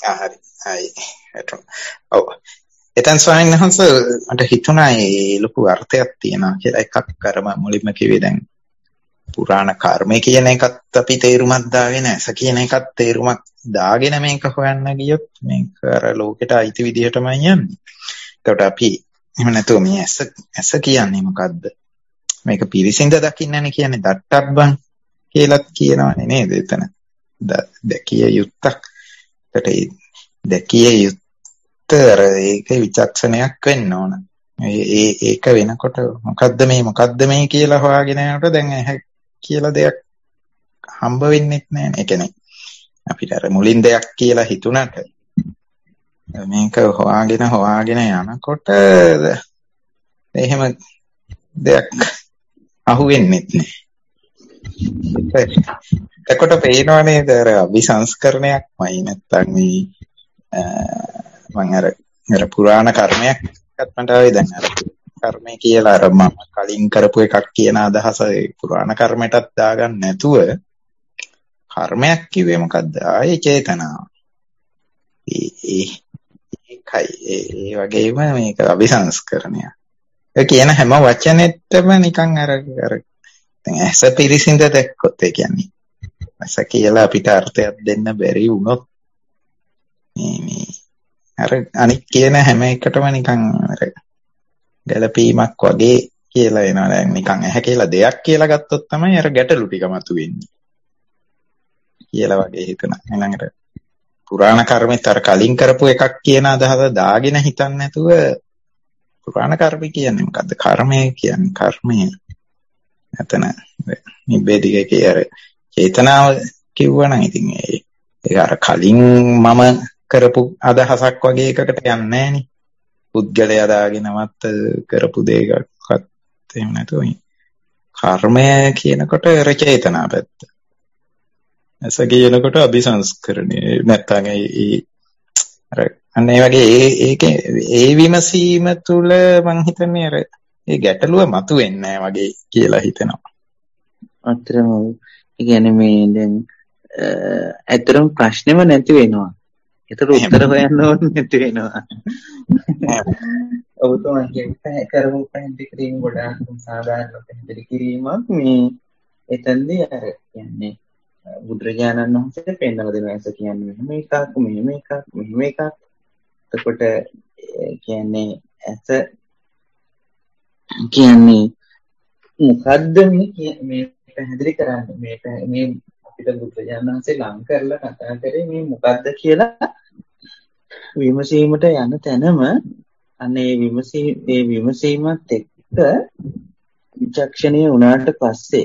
හරි. හයි. ඔව්. එතෙන් ස්වාමීන් වහන්සේ මට හිතුණා ඒ ලොකු අර්ථයක් තියෙනවා කියලා එකක් අර මම මුලින්ම කිව්වේ දැන් පුරාණ කර්මය කියන එකත් අපි තේරුමක් දාගෙන ඇස කියන එකත් තේරුමක් දාගෙන මේක හොයන්න ගියොත් මේක අර ලෝකෙට අයිති විදිහටමයි යන්නේ. ඒකට අපි එහෙම නැතුව මේ ඇස කියන්නේ මොකද්ද? මේක පිරිසිඳ දකින්නනේ කියන්නේ දට්ටබ්බන් කියලාත් කියනවනේ නේද එතන. දැකිය යුත්තක්. ඒකට දැකිය යුත්තර ඒක විචක්ෂණයක් වෙන්න ඕන. ඒක වෙනකොට මොකද්ද මේ කියලා හොයාගෙන යනකොට දැන් ඇහැ කියලා දෙයක් හම්බ වෙන්නේ නැහැ. ඒ කියන්නේ අපිට අර මුලින් දෙයක් කියලා හිතුණට මේක හොයාගෙන යනකොට එහෙම දෙයක් අහුවෙන්නේ නැහැ. එතකොට පේනවා නේද අර අභිසංස්කරණයක්මයි නැත්තම් මේ මම අර පුරාණ කර්මයක් මට ආවේ දැන් අර කර්මය කියලා අර මම කලින් කරපු එකක් කියන අදහස පුරාණ කර්මයටත් දාගන්න නැතුව කර්මයක් කිව්වේ මොකද්ද? ආයේ චේතනාව. ඒකයි ඒ වගේම මේක අභිසංස්කරණය. ඒ කියන හැම වචනෙටම නිකන් අර දැන් ඇස පිරිසිඳ දැක්කොත් ඒ කියන්නේ ඇස කියලා අපිට අර්ථයක් දෙන්න බැරි වුණොත් මේ අර අනික් කියන හැම එකටම නිකන් අර ගැළපීමක් වගේ කියලා එනවා. දැන් නිකන් ඇහැ කියලා දෙයක් කියලා ගත්තොත් තමයි අර ගැටලු ටික මතුවෙන්නේ කියලා වගේ හිතනවා. ඊළඟට පුරාණ කර්මෙත් අර කලින් කරපු එකක් කියන අදහස දාගෙන හිතන්නේ නැතුව පුරාණ කර්ම කියන්නේ මොකද්ද? කර්මය කියන්නේ කර්මය. නැතන නිබ්බේධිකේ අර චේතනාව කිව්වනම් ඉතින් ඒ අර කලින් මම කරපු අදහසක් වගේ එකකට යන්නේ නැහනේ. පුද්ගලයා දාගෙනවත් කරපු දෙයකත් එහෙම නැතුව කර්මය කියනකොට අර චේතනා පැත්ත. ඇස කියනකොට අභිසංස්කරණය නැත්තම් අර අන්න ඒ වගේ ඒකේ ඒ විමසීම තුල මං හිතන්නේ අර ඒ ගැටලුව මතුවෙන්නේ නැහැ වගේ කියලා හිතෙනවා. අත්‍තරම ඒ කියන්නේ මේ දැන් ඇත්තටම ප්‍රශ්නෙම නැති වෙනවා. ඒතර උත්තර හොයන්න ඕනේ නැති වෙනවා. ඔබතුමා කියන්නේ කරමු පැහැදිලි කිරීම ගොඩාක් සාධාරණ පැහැදිලි කිරීමක් මේ එතනදී අර කියන්නේ බුදුරජාණන් වහන්සේ පෙන්නලා දෙන ඇස කියන්නේ මෙහෙම එකක්. එතකොට කියන්නේ ඇස කියන්නේ මොකද්ද මේ පැහැදිලි කරන්නේ මේ අපිට බුදුරජාණන් වහන්සේ ලං කරලා කතා කරේ මේ මොකද්ද කියලා විමසීමට යන තැනම අනේ විමසීමත් එක්ක විචක්ෂණීය වුණාට පස්සේ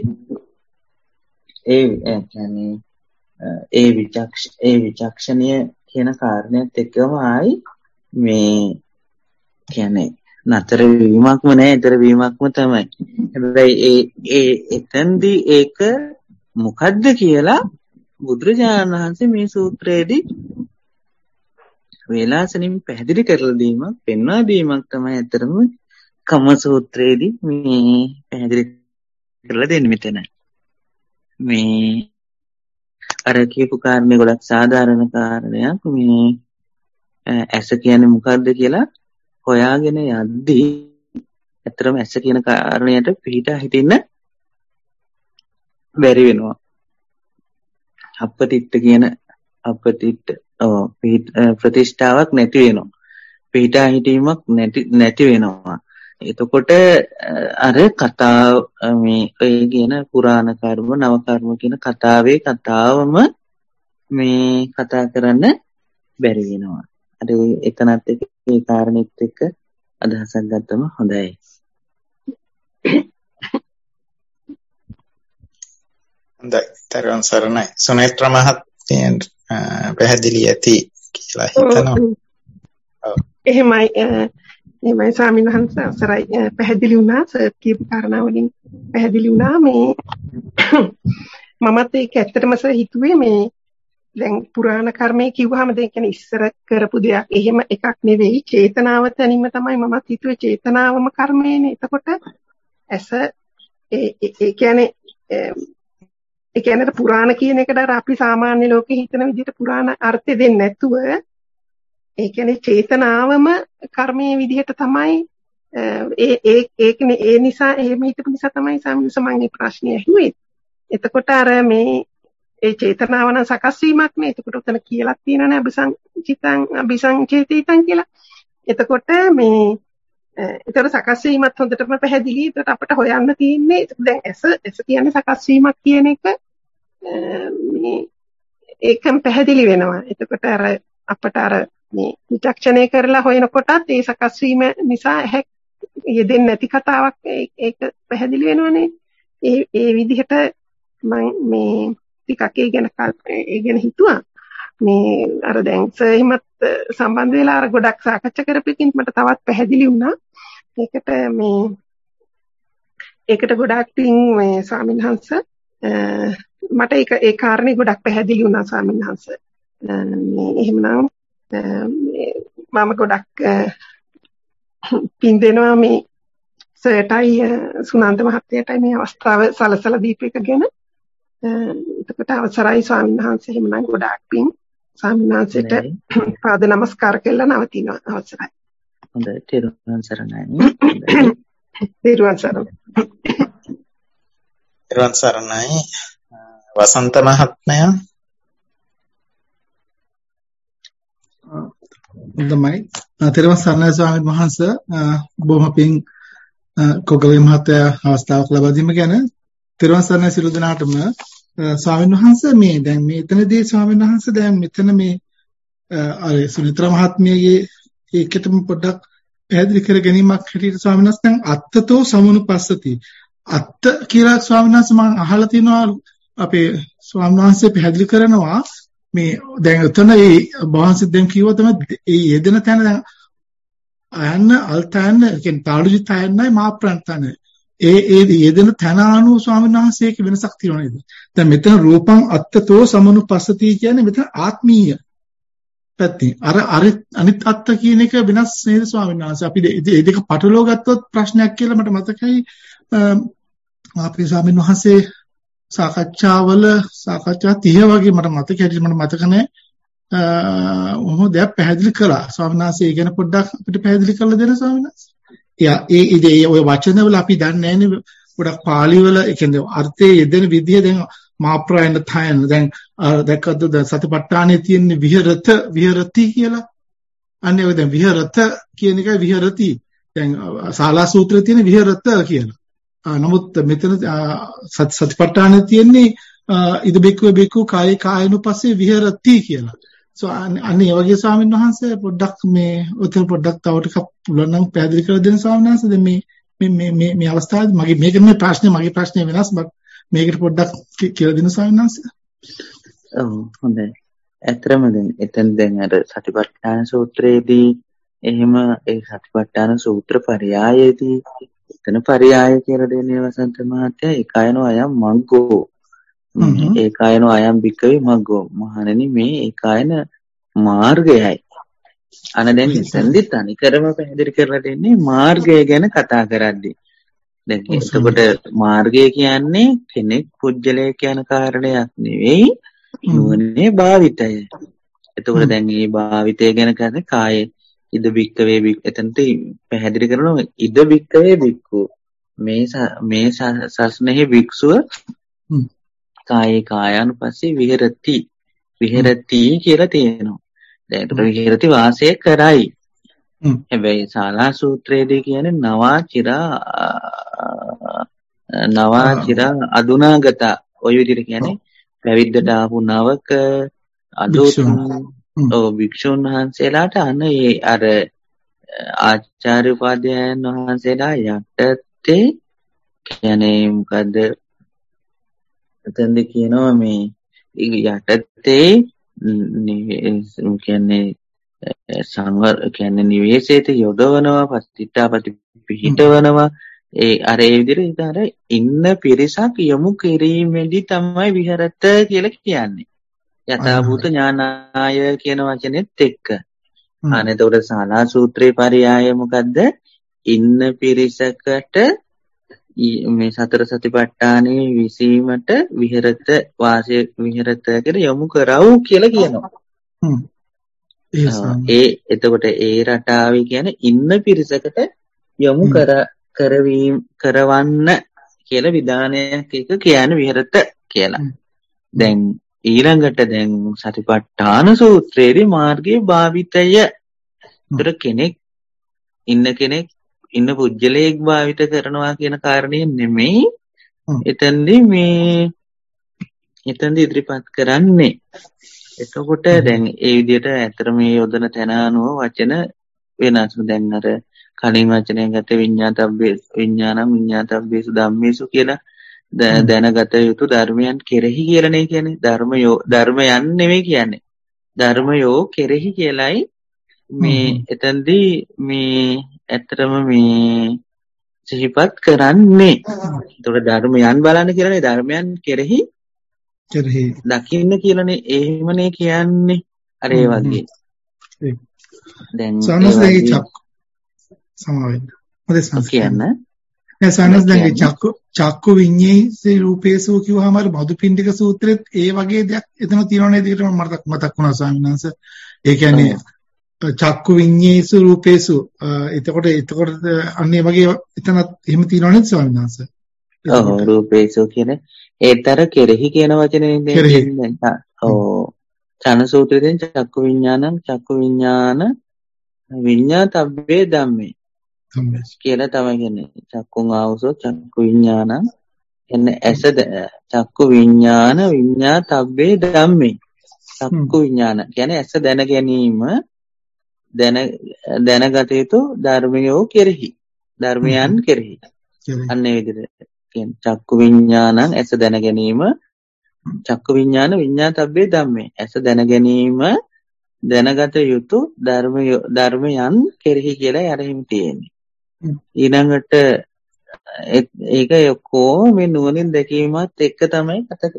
ඒ විචක්ෂණීය කියන කාරණේත් එක්කම ආයි මේ කියන්නේ නතර වීමක්ම නෑ ඊතර වීමක්ම තමයි. හැබැයි එතෙන්දී ඒක මොකද්ද කියලා බුදුරජාණන් වහන්සේ මේ සූත්‍රයේදී වේලාසනින් පැහැදිලි කරලා දීමක් පෙන්වා දීමක් තමයි ඇත්තටම කම සූත්‍රයේදී මේ පැහැදිලි කරලා දෙන්නේ මෙතන. මේ අර කියපු කාරණේ ගොඩක් සාධාරණ කාරණයක්. මේ ඇස කියන්නේ මොකද්ද කියලා හොයාගෙන යද්දී ඇත්තටම ඇස කියන කාරණයට පිටා හිටින්න බැරි වෙනවා. ප්‍රතිෂ්ඨාවක් නැති වෙනවා. පිටා හිටීමක් නැති වෙනවා. එතකොට අර කතාව මේ ඔය කියන පුරාණ කර්ම නව කර්ම කියන කතාවේ කතාවම මේ කතා කරන්න බැරි වෙනවා. අර එතනත් ඒ කාරණෙත් එක්ක අදහසක් ගත්තම හොඳයි. හොඳයි. තරවන් සරණයි. සුනේත්‍ර මහත්මිය පැහැදිලි ඇති කියලා හිතනවා. එහෙමයි ස්වාමීන් වහන්සේ අවසරයි. පැහැදිලි වුණා සර් කියපු කාරණා වලින් පැහැදිලි වුණා මේ මමත් ඒක ඇත්තටම සර් හිතුවේ මේ දැන් පුරාණ කර්මය කිව්වහම දැන් කියන්නේ ඉස්සර කරපු දෙයක් එහෙම එකක් නෙවෙයි චේතනාව තනින්ම තමයි මමත් හිතුවේ චේතනාවම කර්මයනේ. එතකොට ඇස ඒ කියන්නේ පුරාණ කියන එකට අර අපි සාමාන්‍ය ලෝකේ හිතන විදිහට පුරාණ අර්ථය දෙන්නේ නැතුව ඒ කියන්නේ චේතනාවම කර්මයේ විදිහට තමයි ඒ නිසා එහෙම හිතපු නිසා තමයි සාමිනහංශ මම මේ ප්‍රශ්නේ ඇහුවේ. එතකොට අර මේ ඒ චේතනාව නම් සකස් වීමක් නේ. එතකොට උතන කියලා තියෙනනේ අபிසංචේතිතං කියලා. එතකොට මේ ඒතර සකස් වීමත් හොඳටම පැහැදිලි. ඒකට අපිට හොයන්න තියෙන්නේ දැන් ඇස කියන්නේ සකස් වීමක් කියන එක මේ ඒකම පැහැදිලි වෙනවා. එතකොට අර අපිට අර මේ විචක්ෂණය කරලා හොයනකොටත් ඒ සකස් වීම නිසා යෙදෙන්නේ නැති කතාවක් ඒක පැහැදිලි වෙනවනේ. ඒ විදිහට මම මේ ටිකක් ඒ ගැන හිතුවා. මේ අර දැන් සහිමත් සම්බන්ධ වෙලා අර ගොඩක් සාකච්ඡා කරපෙකින් මට තවත් පැහැදිලි වුණා. ඒකට ගොඩක් පිං මේ ස්වාමින්වහන්ස මට ඒ කාරණේ ගොඩක් පැහැදිලි වුණා ස්වාමින්වහන්ස. මේ එහෙමනම් මම ගොඩක් පිං දෙනවා මේ සර්ටයි සුනන්ද මහත්තයාටයි මේ අවස්ථාව සලසලා දීප එක ගැන. එතකොට අවසරයි ස්වාමින්වහන්ස. එහෙමනම් ගොඩක් පිං ස්වාමින්වහන්සේට පාද නමස්කාර කළා නවතිනවා. අවසරයි. හොඳයි. තෙරුවන් සරණයි. තෙරුවන් සරණයි. තෙරුවන් සරණයි. වසන්ත මහත්මයා. හොඳයි. තෙරුවන් සරණයි ස්වාමීන් වහන්සේ. බොහොම පිං කොගලේ මහත්තයා අවස්ථාවක් ලබා දීම ගැන තෙරුවන් සරණයි සියලු දෙනාටම. ස්වාමීන් වහන්සේ මේ දැන් මෙතනදී ස්වාමීන් වහන්සේ දැන් මෙතන මේ අර සුනිත්‍රා මහත්මියගේ ඒකටම පොඩ්ඩක් පැහැදිලි කර ගැනීමක් හැටියට ස්වාමීන් වහන්සේ දැන් අත්තතෝ සමුනුපස්සති අත්ත කියලා ස්වාමීන් වහන්සේ මම අහලා තිනවා අපේ ස්වාමීන් වහන්සේ පැහැදිලි කරනවා මේ දැන් එතන ඒ වහන්සේ දැන් කිව්වා තමයි ඒ යෙදෙන තැන දැන් අයන්න අල්තයන් කියන්නේ තාළුජිත අයන්නයි මාප්‍රාන්තන ඒ යෙදෙන තැන අනුව ස්වාමීන් වහන්සේක වෙනසක් තියෙනවා නේද? දැන් මෙතන රූපං අත්තතෝ සමුනුපස්සති කියන්නේ මෙතන ආත්මීය පැත්තේ. අර අනිත් අත්ත කියන එක වෙනස් නේද ස්වාමීන් වහන්සේ? අපි මේ දෙක පටලවා ගත්තොත් ප්‍රශ්නයක් කියලා මට මතකයි. අපේ ස්වාමීන් වහන්සේ සාකච්ඡා 30 වගේ මට මතක හැටියට මට මතක නැහැ. මොහොත දෙයක් පැහැදිලි කළා. ස්වාමීන් වහන්සේ ගැන පොඩ්ඩක් අපිට පැහැදිලි කරලා දෙන්න ස්වාමීන් වහන්සේ. ඒ ඔය වචනවල අපි දන්නේ නැහැනේ. ගොඩක් පාළි වල ඒ කියන්නේ අර්ථයේ යෙදෙන විදිය දැන් මාප්‍රායන තයන දැන් දැක්කද සතිපට්ඨානයේ තියෙන විහෙරති කියලා. අන්නේ ඔය දැන් විහෙරත කියන එකයි විහෙරති. දැන් ශාලා සූත්‍රයේ තියෙන විහෙරත කියලා. නමුත් මෙතන සතිපට්ඨානයේ තියෙන්නේ ඉද බික්කු කායේ කායනුපස්සේ විහෙරති කියලා. අන්නේ වගේ ස්වාමීන් වහන්සේ පොඩ්ඩක් මේ උතර පොඩ්ඩක් තව ටිකක් පුළුවන් නම් පැහැදිලි කරලා දෙන්න ස්වාමීන් වහන්සේ. දැන් මේ අවස්ථාවේදී මගේ ප්‍රශ්නේ වෙනස් බත් මේකට පොඩ්ඩක් කියලා දෙන්න ස්වාමීන් වහන්සේ. ඔව් හොඳයි. ඇත්තටම දැන් අර සතිපට්ඨාන සූත්‍රයේදී එහෙම ඒ සතිපට්ඨාන සූත්‍ර පරයයේදී එතන පරයය කියලා දෙන්නේ වසන්ත මහත්තයා ඒකායනෝ අයම් මග්ගෝ. ඒකායනෝ අයම් බික්කවේ මග්ගෝ. මහණෙනි මේ ඒකායන මාර්ගයයි. අන දැන් එතෙන්දි තනිකරම පැහැදිලි කරලා දෙන්නේ මාර්ගය ගැන කතා කරද්දී. දැන් එතකොට මාර්ගය කියන්නේ කෙනෙක් පුජ්‍යලයේ කියන කාරණයක් නෙවෙයි නුවණේ භාවිතය. එතකොට දැන් මේ භාවිතය ගැන කියන්නේ කායේ ඉද බික්කවේ එතනට පැහැදිලි කරනවා ඉද බික්කවේ බික්කු මේ සස්නෙහි භික්ෂුව කායේ කායानुපස්සේ විහෙරති කියලා තියෙනවා. දැන් ඒතර විහෙරති වාසය කරයි. හැබැයි ශාලා සූත්‍රයේදී කියන්නේ නවාචිරා අදුනාගත ඔය විදිහට කියන්නේ පැවිද්දට ආපු නවක අදොත් භික්ෂුන් වහන්සේලාට අනේ අර ආචාර්ය උපාධ්‍යායන් වහන්සේලා යටතේ කියන්නේ මොකද්ද එතෙන්ද කියනවා මේ යටතේ කියන්නේ සංවර කියන්නේ නිවේශයට යොදවනවා පස්තිට්ඨාපටි පිහිටවනවා ඒ අර ඒ විදිහට අර ඉන්න පිරිසක් යොමු කිරීමේදී තමයි විහෙරත කියලා කියන්නේ. යථාභූත ඥානාය කියන වචනේත් එක්ක. අනේතකොට ශාලා සූත්‍රේ පරයය මොකද්ද? ඉන්න පිරිසකට මේ සතර සතිපට්ඨානේ විසීමට විහෙරත වාසය විහෙරත කියලා යොමු කරවු කියලා කියනවා. එතකොට ඒ රටාවේ කියන්නේ ඉන්න පිරිසකට යොමු කරවන්න කියලා විධානයක් එක කියන්නේ විහෙරත කියලා. දැන් ඊළඟට දැන් සතිපට්ඨාන සූත්‍රයේදී මාර්ගයේ භාවිතය. ඒතර කෙනෙක් ඉන්න පුජ්‍යලයක් භාවිත කරනවා කියන කාරණේ නෙමෙයි එතෙන්දී ඉදිරිපත් කරන්නේ. එතකොට දැන් ඒ විදිහට ඇත්තට මේ යොදන තැන අනුව වචන වෙනස්. දැන් අර කලින් වචනයෙන් ගත විඤ්ඤාතබ්බේසු ධම්මේසු කියලා දැනගත යුතු ධර්මයන් කෙරෙහි කියලානේ කියන්නේ. ධර්මයන් නෙමෙයි කියන්නේ. ධර්මයෝ කෙරෙහි කියලයි මේ එතෙන්දී මේ ඇත්තටම මේ සිහිපත් කරන්නේ. ඒතකොට ධර්මයන් බලන්න කියලානේ ධර්මයන් කෙරෙහි දකින්න කියලානේ එහෙමනේ කියන්නේ. අර ඒ වගේ. දැන් චක්කු විඤ්ඤේසේ රූපේසු කිව්වහම අර මදුපිණ්ඩික සූත්‍රෙත් ඒ වගේ දෙයක් එතන තියෙනවා නේද කියලා මතක් වුණා ස්වාමීන් වහන්සේ. ඒ කියන්නේ චක්කු විඤ්ඤේසු රූපේසු එතකොට අන්නේ වගේ එතනත් එහෙම තියෙනවා නේද ස්වාමීන් වහන්සේ? ඔව් රූපේසු කියන්නේ ඒතර කෙරෙහි කියන වචනේ නේද? ඔව් චන සූත්‍රයෙන් චක්කු විඤ්ඤාණ විඤ්ඤාතබ්බේ ධම්මේ කියලා තමයි කියන්නේ. චක්කුං ආවසෝ චක්කු විඤ්ඤාණං එන්නේ ඇස චක්කු විඤ්ඤාණ විඤ්ඤාතබ්බේ ධම්මේ. චක්කු විඤ්ඤාණ කියන්නේ ඇස දැන ගැනීම දැනගත යුතු ධර්මයෝ කෙරෙහි ධර්මයන් කෙරෙහි. අන්න ඒ විදිහට කියන්නේ චක්කු විඤ්ඤාණං ඇස දැන ගැනීම චක්කු විඤ්ඤාණ විඤ්ඤාතබ්බේ ධම්මේ. ඇස දැන ගැනීම දැනගත යුතු ධර්මයන් කෙරෙහි කියලා යරින් තියෙන්නේ. ඊළඟට ඒක ඔක්කොම මේ නුවණින් දැකීමත් එක්ක තමයි කතා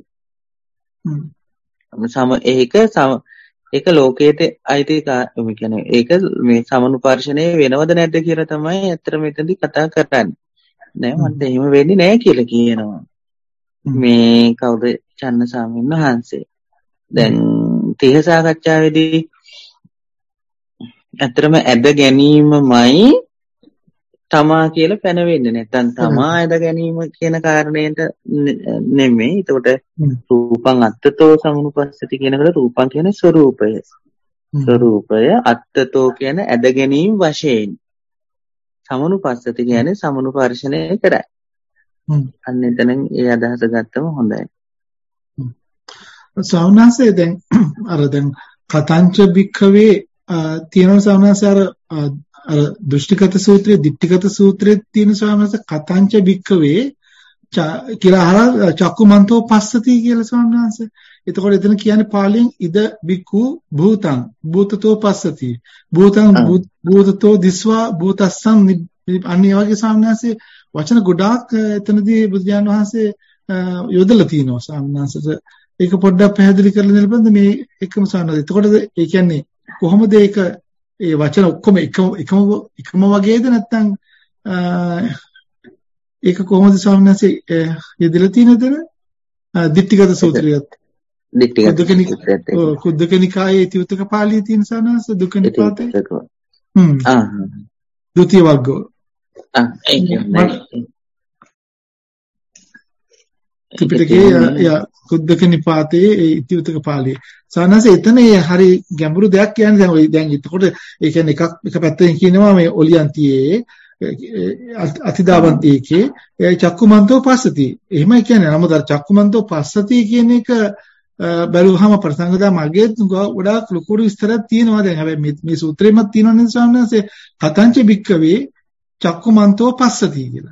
කරන්නේ. ඒක ලෝකයට අයිති කියන්නේ ඒක මේ සමනුපර්ශනයේ වෙනවද නැද්ද කියලා තමයි ඇත්තට මෙතනදී කතා කරන්නේ. නෑ මට එහෙම වෙන්නේ නෑ කියලා කියනවා. මේ කවුද චන්න ස්වාමීන් වහන්සේ. දැන් තේහ සාකච්ඡාවේදී ඇත්තටම ඇද ගැනීමමයි තමා කියලා පැනවෙන්නේ. නැත්නම් තමා ඇද ගැනීම කියන කාරණයට නෙමෙයි. ඒකට රූපං අත්තතෝ සමුනුපස්සති කියනකොට රූපං කියන්නේ ස්වરૂපය. ස්වરૂපය අත්තතෝ කියන ඇද ගැනීම වශයෙන්. සමුනුපස්සති කියන්නේ සමුනුපර්ශනය කරයි. අන්න එතනින් ඒ අදහස ගත්තම හොඳයි. සෞනාසේ දැන් දැන් කතංච භික්ඛවේ තියෙන සෞනාසේ අර දෘෂ්ටිගත සූත්‍රයේ ditthිගත සූත්‍රයේ තියෙන සෞනාසේ කතංච භික්ඛවේ කියලා අහලා චක්කුමන්තෝ පස්සති කියලා සෞනාසේ. එතකොට එතන කියන්නේ පාලියෙන් ඉද භික්ඛු භූතං භූතතෝ පස්සති. භූතතෝ දිස්වා භූතස්සං අන්නේ වගේ සෞනාසේ වචන ගොඩාක් එතනදී බුදුන් වහන්සේ යොදලා තියෙනවා සෞනාසට. ඒක පොඩ්ඩක් පැහැදිලි කරලා දෙන්න බලන්න මේ එකම සානද. එතකොට ඒ කියන්නේ කොහොමද ඒක ඒ වචන ඔක්කොම එකම වගේද නැත්නම් ඒක කොහොමද ස්වාමීන් වහන්සේ යෙදලා තියෙනද? ditthිගත සූත්‍රයත් කුද්දක නිකායේ තිවුතක පාළියේ තියෙන සානස දුක්ඛ නිපාතේ. ද්විතීය වර්ගෝ. ත්‍රිපිටකයේ කුද්දක නිපාතයේ ඉතිඋතක පාළියේ සානස එතන හරි ගැඹුරු දෙයක් කියන්නේ දැන් එතකොට ඒ කියන්නේ එක පැත්තකින් කියනවා මේ ඔලියන්තියේ අතිදාවන්තියේ චක්කුමන්තෝ පස්සති එහෙමයි කියන්නේ නමුත් චක්කුමන්තෝ පස්සති කියන එක බැලුවහම ප්‍රසංගදා මගේ ගොඩාක් ලොකු විස්තරයක් තියෙනවා දැන් හැබැයි මේ සූත්‍රෙමත් තියෙනවනේ සානස කතංච භික්ඛවේ චක්කුමන්තෝ පස්සති කියලා.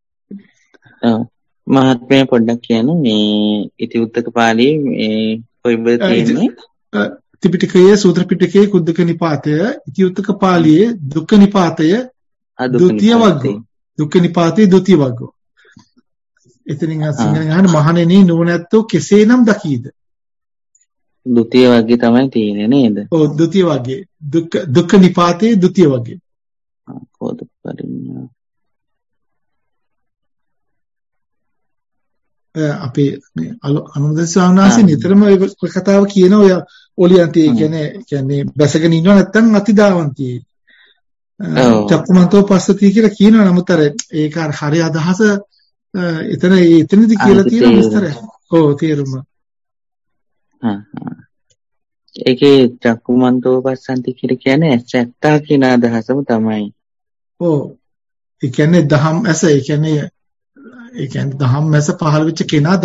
මහත්මයා පොඩ්ඩක් කියන්න මේ ඉතිඋත්තක පාළියේ මේ කොයිබද තියෙන්නේ? ත්‍රිපිටකයේ සූත්‍ර පිටකයේ කුද්දක නිපාතය ඉතිඋත්තක පාළියේ දුක්ඛ නිපාතය ද්විතීය වර්ගෝ. දුක්ඛ නිපාතයේ ද්විතීය වර්ගෝ. එතනින් සිංහලෙන් අහන මහණෙනි නුවණැත්තෝ කෙසේනම් දකීද? ද්විතීය වර්ගය තමයි තියෙන්නේ නේද? ඔව් ද්විතීය වර්ගයේ දුක්ඛ නිපාතයේ ද්විතීය වර්ගයේ. කොහොමද පරිණාම අපේ මේ අනුමත ස්වාමීන් වහන්සේ නිතරම ඔය කතාව කියන ඕලියන්ති කියන්නේ බැසගෙන ඉන්නව නැත්නම් අතිදාවන්ති. චක්කුමන්තෝ පස්සති කියලා කියනවා. නමුත් අර ඒක හරි අදහස එතනදී කියලා තියෙන විස්තරය. ඔව් තේරුම. ඒකේ චක්කුමන්තෝ පස්සන්ති කියලා කියන්නේ ඇසත්තා කියන අදහසම තමයි. ඔව්. ඒ කියන්නේ දහම් ඇස ඒ කියන්නේ දහම් ඇස පහළ වෙච්ච කෙනා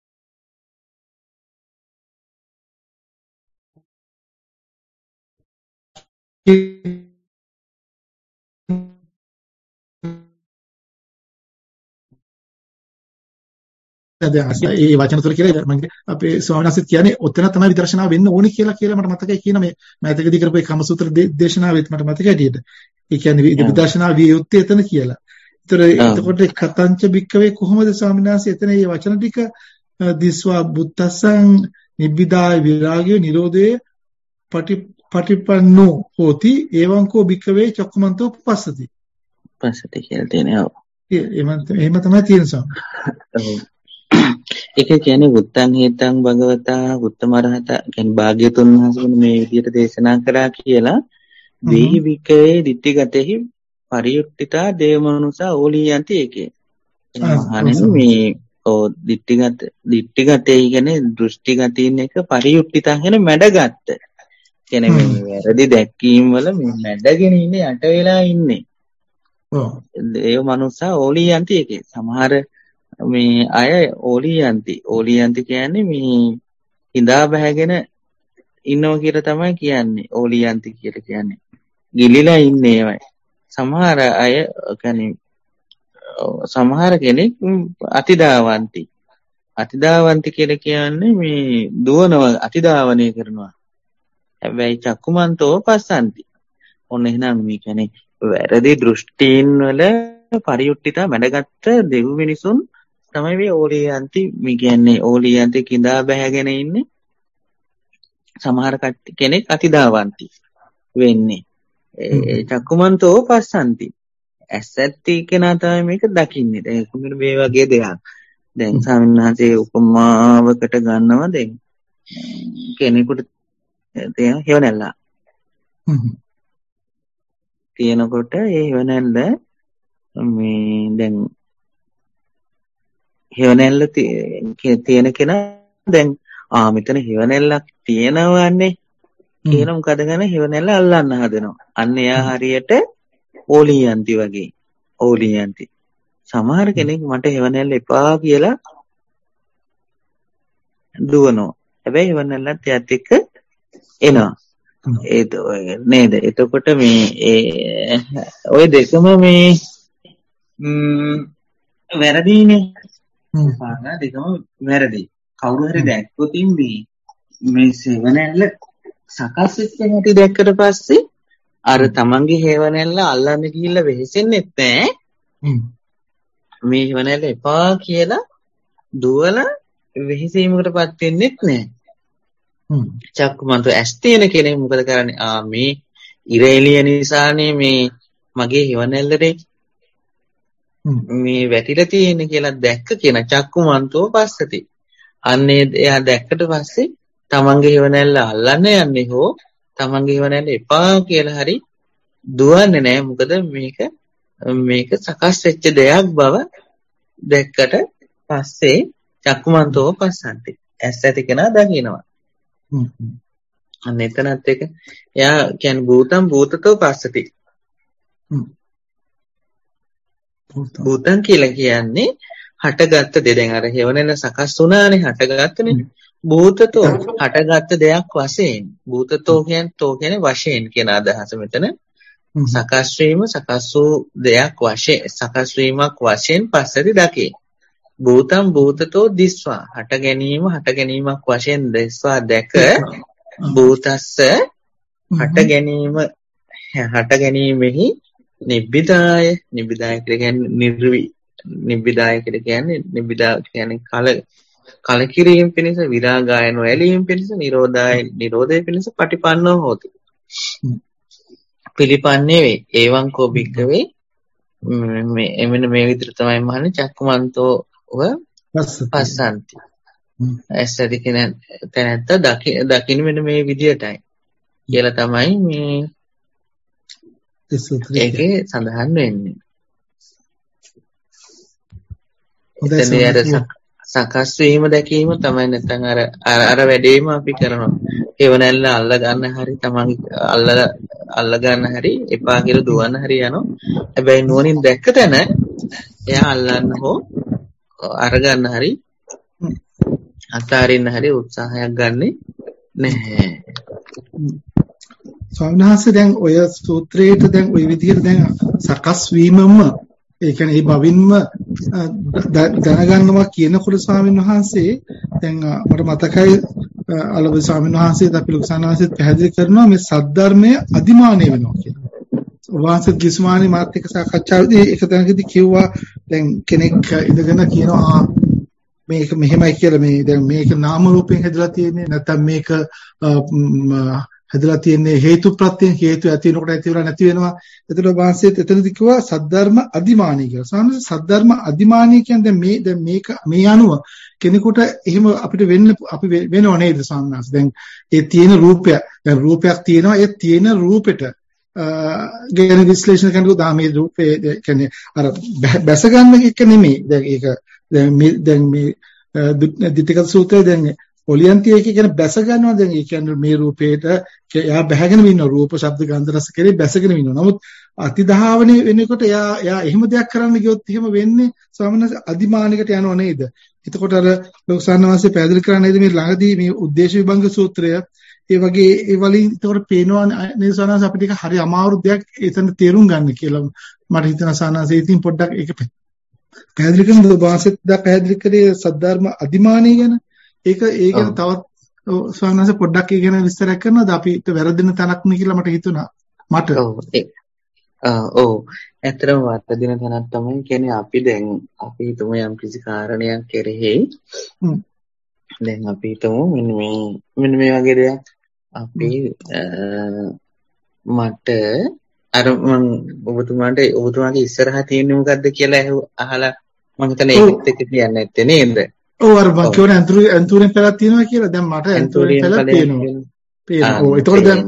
දැන් ඒ වචන තුල කියලා මම අපේ ස්වාමීන් වහන්සේ කියන්නේ ඔතන තමයි විදර්ශනා වෙන්න ඕනේ කියලා මට මතකයි කියන මේ මෑතකදී කරපු ඒ කමසූත්‍ර දේශනාවෙත් මට මතකයි ඇටියට. ඒ කියන්නේ විදර්ශනා විය යුත්තේ එතන කියලා. එතකොට කතංච බික්කවේ කොහොමද ස්වාමීන් වහන්සේ එතන මේ වචන ටික දිස්වා බුත්තසං නිබ්බිදාය විරාගය නිරෝධයේ පටිපන්නෝ හෝති එවං කෝ බික්කවේ චක්කුමන්තෝ පස්සති. පස්සති කියලා තියෙනවා. එහෙම තමයි තියෙනවා. ඒක කියන්නේ බුත්තං හේතං භගවතා උත්තමරහත කියන්නේ භාග්‍යතුන් වහන්සේ මේ විදිහට දේශනා කරා කියලා දේහි විකේ ditthිගතෙහි පරියුක්තිතා දේවමනුසා ඕලියන්ති ඒකේ. මහණෙනි මේ ditthිගතේ කියන්නේ දෘෂ්ටිගතින් එක පරියුක්තිතා කියන මැඩගත්ත. කියන්නේ මේ වැරදි දැක්කීම් වල මේ මැඩගෙන ඉන්නේ යට වෙලා ඉන්නේ. ඔව්. දේවමනුසා ඕලියන්ති ඒකේ. සමහර මේ අය ඕලියන්ති කියන්නේ මේ හිඳා බහැගෙන ඉන්නවා කියලා තමයි කියන්නේ ඕලියන්ති කියලා කියන්නේ. ගිලිලා ඉන්නේ ඒවයි. සමහර අය කියන්නේ සමහර කෙනෙක් අතිදාවන්ති කියලා කියන්නේ මේ දුවනවා අතිදාවනය කරනවා. හැබැයි චක්කුමන්තෝ පස්සන්ති. ඔන්න එහෙනම් මේ කියන්නේ වැරදි දෘෂ්ටීන් වල පරියුක්තිතා මැඩගත්ත දෙව් මිනිසුන් තමයි මේ ඕලියන්ති කිඳා බැහැගෙන ඉන්නේ. සමහර කෙනෙක් අතිදාවන්ති වෙන්නේ. චක්කුමන්තෝ පස්සන්ති. ඇසැත්ති කෙනා තමයි මේක දකින්නේ. දැන් මේ වගේ දෙයක්. දැන් ස්වාමීන් වහන්සේ උපමාවකට ගන්නවා දැන් කෙනෙකුට තියෙන හේවණල්ලා. තියෙනකොට ඒ හේවණල්ල මේ දැන් හේවණල්ල තියෙන කෙනා දැන් මෙතන හේවණල්ලක් තියෙනවන්නේ කියන මොකද ගන්න හේවණල්ල අල්ලන්න හදනවා. අන්න එයා හරියට ඕලියන්ති වගේ. ඕලියන්ති. සමහර කෙනෙක් මට හේවණල්ල එපා කියලා දුවනවා. හැබැයි හේවණල්ලත් එයාත් එක්ක එනවා. නේද? එතකොට මේ ඔය දෙකම මේ වැරදීනේ. පානා දෙකම වැරදි. කවුරු හරි දැක්කොත් මේ හේවණල්ල සකස් වෙච්ච හැටි දැක්කට පස්සේ අර තමන්ගේ හේවණල්ල අල්ලන්න ගිහිල්ලා වෙහෙසෙන්නෙත් නෑ. මේ හේවණල්ල එපා කියලා දුවලා වෙහෙසීමකටපත් වෙන්නෙත් නෑ. චක්කුමන්තෝ ඇස් තියෙන කෙනෙක් මොකද කරන්නේ? මේ ඉර එළිය නිසානේ මේ මගේ හේවණල්ලේ මේ වැටිලා තියෙන කියලා දැක්ක කියන චක්කුමන්තෝ පස්සති. අන්නේ එයා දැක්කට පස්සේ තමන්ගේ හේවණල්ල අල්ලන්න යන්නේ හෝ තමන්ගේ හේවණල්ල එපා කියලා හරි දුවන්නේ නැහැ. මොකද මේක සකස් වෙච්ච දෙයක් බව දැක්කට පස්සේ චක්කුමන්තෝ පස්සන්ති. ඇස් ඇති කෙනා දකිනවා. අන්න එතනත් එක එයා කියන්නේ භූතම් භූතතෝ පස්සති. භූතම් කියලා කියන්නේ හටගත්ත දේ. දැන් අර හේවණල්ල සකස් වුණානේ හටගත්තනේ. භූතතෝ හටගත්ත දෙයක් වශයෙන්. භූතතෝ කියන්නේ වශයෙන් කියන අදහස මෙතන. සකස් වීම සකස් වූ දෙයක් වශයෙන් සකස් වීමක් වශයෙන් පස්සති දකේ. භූතම් භූතතෝ දිස්වා හට ගැනීමක් වශයෙන් දිස්වා දැක භූතස්ස හට ගැනීමෙහි නිබ්බිදාය කියන්නේ කලකිරීම පිණිස විරාගාය නොඇලීම පිණිස නිරෝධය පිණිස පටිපන්නෝ හෝති. පිළිපන්නේ වේ. ඒවං කෝ භික්ඛවේ මේ විදිහට තමයි මහන්නේ චක්කුමන්තෝ පස්සන්ති. ඇස් ඇති කෙනා තැනැත්ත දකින්න මෙන්න මේ විදියටයි කියලා තමයි මේ ඒකේ සඳහන් වෙන්නේ. එතනදී අර සකස් වීම දැකීම තමයි නැත්නම් අර වැඩේම අපි කරනවා. හේවණල්ල අල්ල ගන්න හරි තමන් අල්ල ගන්න හරි එපා කියලා දුවන්න හරි යනවා. හැබැයි නුවණින් දැක්ක තැන එයා අල්ලන්න හෝ අරගන්න හරි අතාරින්න හරි උත්සාහයක් ගන්නෙ නැහැ. ස්වාමීන් වහන්සේ දැන් ඔය සූත්‍රයේට දැන් ওই විදිහට දැන් සකස් වීමම ඒ කියන්නේ මේ බවින්ම දැනගන්නවා කියනකොට ස්වාමීන් වහන්සේ දැන් මට මතකයි අලුත් ස්වාමීන් වහන්සේත් අපි ලොකු සානාසෙත් පැහැදිලි කරනවා මේ සද්ධර්මය අදිමානය වෙනවා කියලා. වහන්සේ කිස්මානි මාත් එක්ක සාකච්ඡාවේදී එක තැනකදී කිව්වා දැන් කෙනෙක් ඉඳගෙන කියනවා මේක මෙහෙමයි කියලා මේ දැන් මේක නාම රූපයෙන් හැදලා තියෙන්නේ නැත්නම් මේක හැදලා තියෙන්නේ හේතු ප්‍රත්‍යයෙන් හේතු ඇති වෙනකොට ඇති වෙලා නැති වෙනවා. එතකොට වහන්සේත් එතනදී කිව්වා සද්ධර්ම අදිමානී කියලා. සාමාන්‍ය සද්ධර්ම අදිමානී කියන්නේ දැන් මේ අනුව කෙනෙකුට එහෙම අපිට අපි වෙනව නේද සාමාන්‍යයෙන්. දැන් ඒ තියෙන රූපයක් තියෙනවා ඒ තියෙන රූපෙට ගැන විශ්ලේෂණ කරනකොට මේ රූපේ කියන්නේ අර බැස ගන්න එක නෙමෙයි. දැන් ඒක දැන් මේ ditthික සූත්‍රය දැන් ඔලියන්ති එක කියන බැස ගන්නවා. දැන් ඒ කියන්නේ මේ රූපේට එයා බැහැගෙන ඉන්න රූප ශබ්ද ගන්ධ රස කෙරේ බැසගෙන ඉන්නවා. නමුත් අතිධාවනයේ වෙනකොට එයා එහෙම දෙයක් කරන්න ගියොත් එහෙම වෙන්නේ ස්වාමීන් වහන්සේ අදිමානයකට යනව නේද? එතකොට අර ලෝකසානවාසේ පැහැදිලි කරන්නේ නේද මේ ළඟදී මේ උද්දේශ විභංග සූත්‍රය ඒ වගේ ඒ වලින් එතකොට පේනවා නේද සානවාස අපිට ඒක හරි අමාරු දෙයක් එතන තේරුම් ගන්න කියලා මට හිතෙනවා සානවාසේ ඉතින් පොඩ්ඩක් ඒක පැහැදිලි කරන්න වාසෙත් දා පැහැදිලි කරේ සද්ධර්ම අදිමානී ගැන ඒක ගැන තවත් ස්වාමීන් පොඩ්ඩක් ඒ ගැන විස්තරයක් කරනවද? අපිට වැරදෙන තැනක් නේ කියලා මට හිතුණා. මට ඇත්තටම වර්තදින තැනක් තමයි කියන්නේ අපි හිතමු යම් කිසි කාරණයක් කෙරෙහි දැන් අපි හිතමු මෙන්න මේ වගේ දෙයක් අපි මට අර මම ඔබතුමාගේ ඉස්සරහා තියෙන්නේ මොකද්ද කියලා අහලා මම හිතන්නේ ඒකත් එක්ක කියන්නේ නැත්තේ නේද? ඔව් අර මම කියවන අන්තුරෙන් පැලක් තියෙනවා කියලා දැන් මට අන්තුරෙන් පැලක් තියෙනවා. ඔව් එතකොට දැන්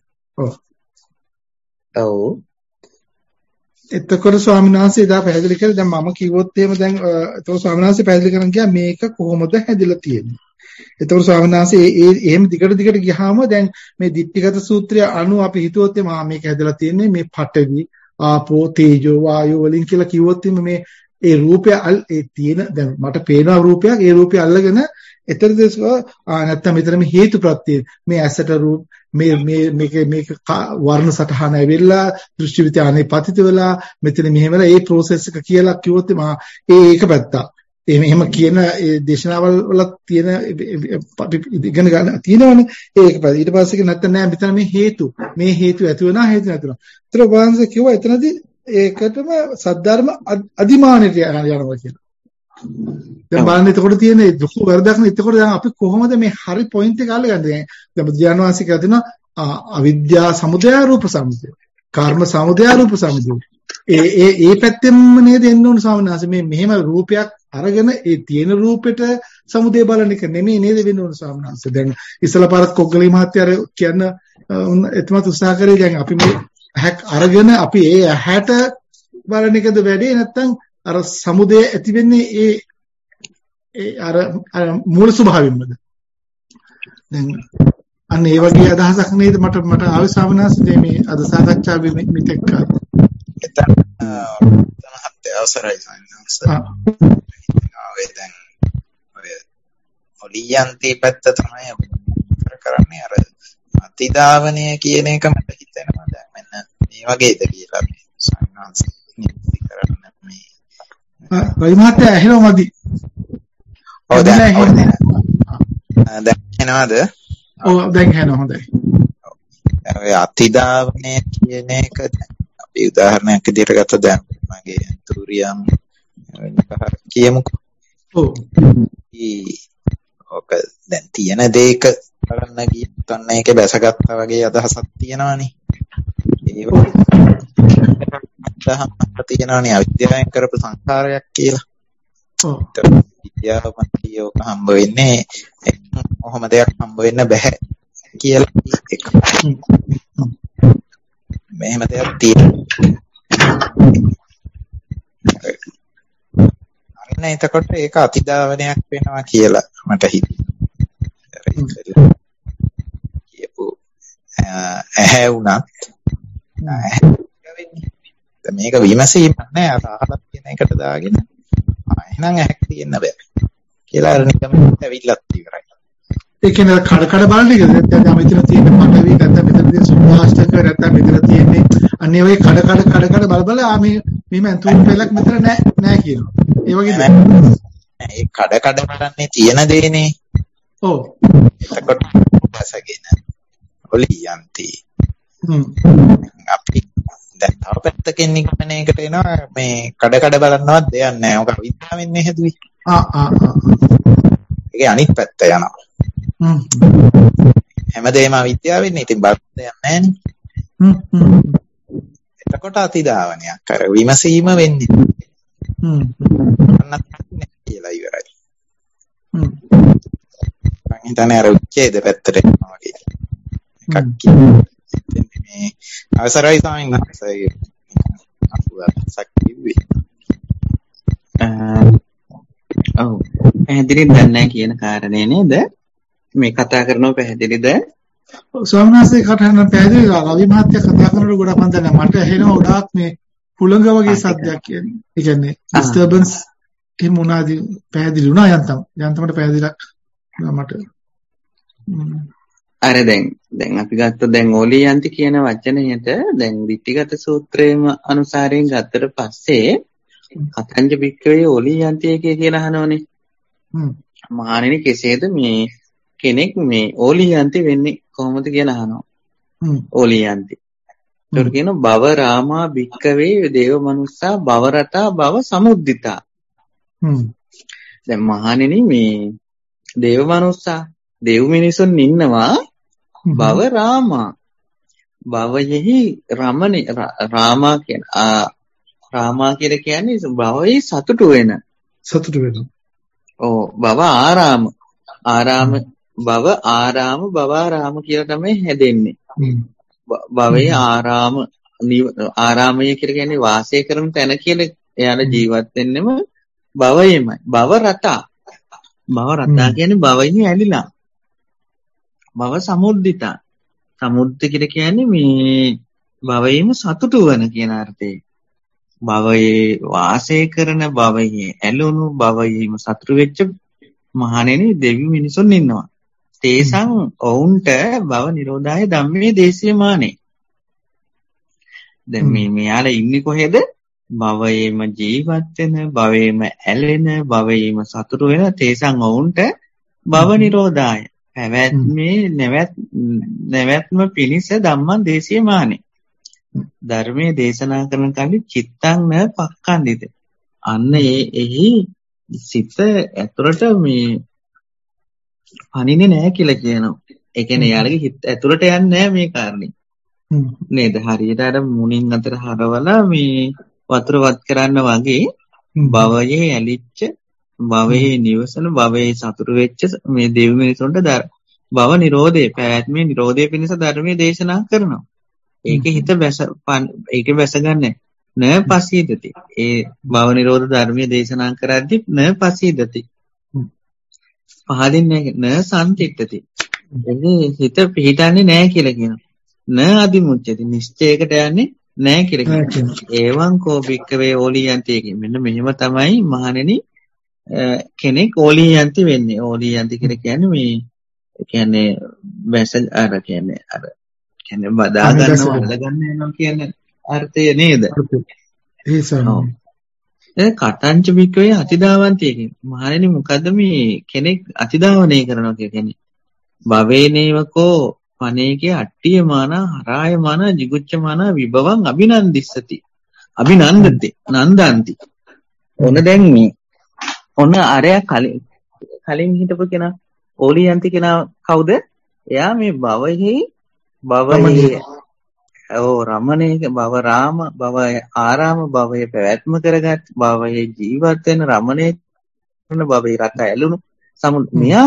ඔව් එතකොට ස්වාමීන් වහන්සේ දා පැහැදිලි කරේ දැන් මම කිව්වොත් එහෙම දැන් එතකොට ස්වාමීන් වහන්සේ පැහැදිලි කරන් ගියා මේක කොහොමද හැදිලා තියෙන්නේ. එතකොට ස්වාමීන් වහන්සේ එහෙම දිගට ගියාම දැන් මේ ditthිගත සූත්‍රය අනුව අපි හිතුවොත් මේක හැදිලා තියෙන්නේ මේ පඨවි ආපෝ තේජෝ වායෝ වලින් කියලා කිව්වොත් මේ ඒ රූපය ඒ තියෙන දැන් මට පේන රූපයක් ඒ රූපය අල්ලගෙන එතනද නැත්තම් මෙතන මේ හේතු ප්‍රත්‍ය මේ ඇසට රූප මේක වර්ණ සටහන ඇවිල්ලා දෘෂ්ටි විද්‍යාවේ පතිත වෙලා මෙතන මෙහෙම වෙලා ඒ process එක කියලා කිව්වොත් ඒක පැත්ත. එහෙම කියන ඒ දේශනාවල් වල තියෙන ඉගෙන ගන්න තියෙනවනේ ඒක පැත්ත. ඊට පස්සේ නැත්තම් නෑ මෙතන මේ හේතු ඇති වෙනවා හේතු නැති වෙනවා. ඒතර වහන්සේ කිව්වා එතනදී ඒකටම සද්ධර්ම අදිමානයට යනවා කියලා. දැන් බලන්න එතකොට තියෙන දුක වර්ධක් නේ. එතකොට දැන් අපි කොහොමද මේ හරි පොයින්ට් එක අල්ලගන්නේ? දැන් බුදුන් වහන්සේ කියලා දෙනවා අවිද්‍යා සමුදය රූප සමුදය. කර්ම සමුදය රූප සමුදය. ඒ පැත්තෙන්ම නේද එන්න ඕන ස්වාමීන් වහන්සේ මේ මෙහෙම රූපයක් අරගෙන ඒ තියෙන රූපෙට සමුදය බලන එක නෙමෙයි නේද වෙන්න ඕන ස්වාමීන් වහන්සේ. දැන් ඉස්සලා පාරත් කොග්ගලී මහත්තයා කියන්න එතුමත් උත්සාහ කරේ දැන් අපි මේ ඇහැක් අරගෙන අපි ඒ ඇහැට බලන එකද වැඩි නැත්නම් අර සමුදය ඇති වෙන්නේ ඒ අර මූල ස්වභාවයෙන්මද? දැන් අන්න ඒ වගේ අදහසක් නේද මට ආවේ සාමනාසදී මේ අද සාකච්ඡාවේ මෙතෙක් එතන අවසරයි සාමනාස. දැන් ඔය ඔලියන්ති පැත්ත තමයි අපි කරන්නේ අර අතිධාවනය කියන එක මට හිතෙනවා දැන් මෙන්න මේ වගේද කියලා මේ සාමනාස නිදි කරන්න මේ වයිමාත ඇහෙනවමදි? ඔව් දැන් ඇහෙනවද? ඔව් දැන් ඇහෙනවා හොඳයි. ඔය අතිධාවනය කියන එක අපි උදාහරණයක් විදිහට ගත්තා දැන් මගේ අන්තුරියම් කියමුකෝ. ඔව්. ඔක දැන් තියෙන දෙයක බලන්න ගියොත් ඔන්න ඒකේ බැසගත්තා වගේ අදහසක් තියෙනවානේ. ඒ වගේ තියෙනවානේ අවිද්‍යාවෙන් කරපු සංස්කාරයක් කියලා. ඔව්. විද්‍යාවමයි ඔක හම්බ වෙන්නේ. ඔහොම දෙයක් හම්බ වෙන්න බෑ කියලා එක. මෙහෙම දෙයක් තියෙනවා. එතකොට ඒක අතිදාවනයක් වෙනවා කියලා මට හිතෙනවා. කියපු ඇහැ වුණත් මේක විමසීමක් නෑ අහලා කියන එකට දාගෙන එහෙනම් ඇහැක් තියෙන්න බෑ කියලා අර නිකම්ම ඇවිල්ලත් ඉවරයි. ඒ කියන්නේ කඩ බලන එකද නැත්නම් මෙතන තියෙන පටවි නැත්නම් මෙතන තියෙන සුභාෂ්ටක නැත්නම් මෙතන තියෙන්නේ අන්නේ ඔය කඩ බල මේ මන්තුන් පෙලක් මෙතන නෑ කියනවා. ඒ වගේ ඒ කඩ බලන්නේ තියෙන දේනේ. ඔව්. එතකොට රසගෙන ඔලියන්ති. අපි දැන් තව පැත්තකින් නිගමනයකට එනවා මේ කඩ බලන්නවත් දෙයක් නෑ. ඔක විද්‍යාවෙන් හැදුවේ. ඒකේ අනිත් පැත්ත යනවා. හැමදේම විද්‍යාවෙන් ඉතින් බලන්න දෙයක් නෑනේ. එතකොට අතිදාවනයක් අර විමසීම වෙන්නේ. කියලා ඉවරයි. මම හිතන්නේ අර උච්ඡේද පැත්තට යනවා වගේ. එකක් කියන්නේ මේ අවසරයි ස්වාමීන් වහන්සේ අසුවක්සක් කිව්වේ. ඔව් පැහැදිලිද නැහැ කියන කාරණේ නේද? මේ කතා කරනව පැහැදිලිද? ස්වාමීන් වහන්සේ කතාන පැහැදිලිද? රවි මහත්තයා කතා කරනකොට ගොඩක් මන් දන්නේ මට ඇහෙනවා ගොඩාක් මේ හුළඟ වගේ සද්දයක් කියන්නේ. ඒ කියන්නේ disturbance එහෙම මොනවාදී පැහැදිලි වුණා යන්තමට පැහැදිලික් මට. අර දැන් අපි ගත්තොත් දැන් ඕලියන්ති කියන වචනයට දැන් ditthිගත සූත්‍රයේම අනුසාරයෙන් ගත්තට පස්සේ කතංජ බික්කවේ ඕලියන්ති කියලා අහනවනේ. මහණෙනි කෙසේද මේ කෙනෙක් මේ ඕලියන්ති වෙන්නේ කොහොමද කියලා අහනවා. ඕලියන්ති. ඒතර කියන භව රාමා බික්කවේ දේව මනුස්සා භව රතා භව සමුද්දිතා. දැන් මහණෙනි මේ දේව මනුස්සා දේව මිනිසුන් ඉන්නවා භව රාමා භවයෙහි රමණේ රාමා කියලා කියන්නේ භවයේ සතුටු වෙන. ඔව් භව ආරාම භව ආරාම කියලා තමයි හැදෙන්නේ. භවයේ ආරාමය කියලා කියන්නේ වාසය කරන තැන කියලා එයාලා ජීවත් වෙන්නෙම භවයෙමයි. භව රතා කියන්නේ භවයෙන් ඇලිලා. භව සමුද්දිතා. සමුද්ද කියලා කියන්නේ මේ භවයේම සතුටු වෙන කියන අර්ථයේ. භවයේ වාසය කරන භවයේ ඇලුණු භවයේම සතුටු වෙච්ච මහණෙනි දෙවි මිනිසුන් ඉන්නවා. තේසං ඔවුන්ට භව නිරෝධාය ධම්මේ දේශයමානේ. දැන් මෙයාලා ඉන්නේ කොහෙද? භවයේම ජීවත් වෙන, භවයේම ඇලෙන, භවයේම සතුටු වෙන තේසං ඔවුන්ට භව නිරෝධාය. නැවැත්ම පිණිස ධම්මං දේශයමානේ. ධර්මයේ දේශනා කරන කල්ලි චිත්තං න පක්ඛන්දිත. අන්න එහි සිත ඇතුළට මේ පණින්නේ නැහැ කියලා කියනවා. ඒ කියන්නේ යාළගේ හිත ඇතුළට යන්නේ නැහැ මේ කාරණේ. නේද? හරියට අර මුණින් අතර හරවලා මේ වතුර වත් කරන්න වගේ භවයේ ඇලිච්ච, භවයේ නිවසන, භවයේ සතුරු වෙච්ච මේ දෙවි මිනිසුන්ට භව නිරෝධේ, පැවැත්මේ නිරෝධේ පිණිස ධර්මයේ දේශනා කරනවා. ඒකේ හිත ඒකේ වැසගන්නේ න පසීදති. ඒ භව නිරෝධ ධර්මයේ දේශනා කරද්දි න පසීදති. පහදින්නේ න සම්තිට්ඨති. එන්නේ හිත පිහිටන්නේ නැහැ කියලා කියනවා. න අදිමුච්චති. නිශ්චයකට යන්නේ නැහැ කියලා කියනවා. ඒවං කෝ භික්ඛවේ ඕලියන්ති කියන මෙන්න මෙහෙම තමයි මහණෙනි කෙනෙක් ඕලියන්ති වෙන්නේ. ඕලියන්ති කියලා කියන්නේ මේ කියන්නේ වැස අර කියන්නේ බදා ගන්නවා අල්ලගන්න යනවා කියන අර්ථය නේද? ඒ සම. කටංච බික්කවේ අතිදාවන්තිය කියන්නේ. මහණෙනි මොකද්ද මේ කෙනෙක් අතිදාවනය කරනවා කියන්නේ? භවේනේවකෝ පනේකේ අට්ඨියමාන හරායමාන jigucchamaන විභවං අභිනන්දිස්සති. නන්දන්ති. ඔන්න දැන් මේ ඔන්න අරයා කලින් හිටපු කෙනා ඕලියන්ති කෙනා කවුද? එයා මේ භවයේ රමණේක භව රාම භව ආරාම භවයේ පැවැත්ම කරගත් භවයේ ජීවත් වෙන රමණේ භවයේ රට ඇලුණු මෙයා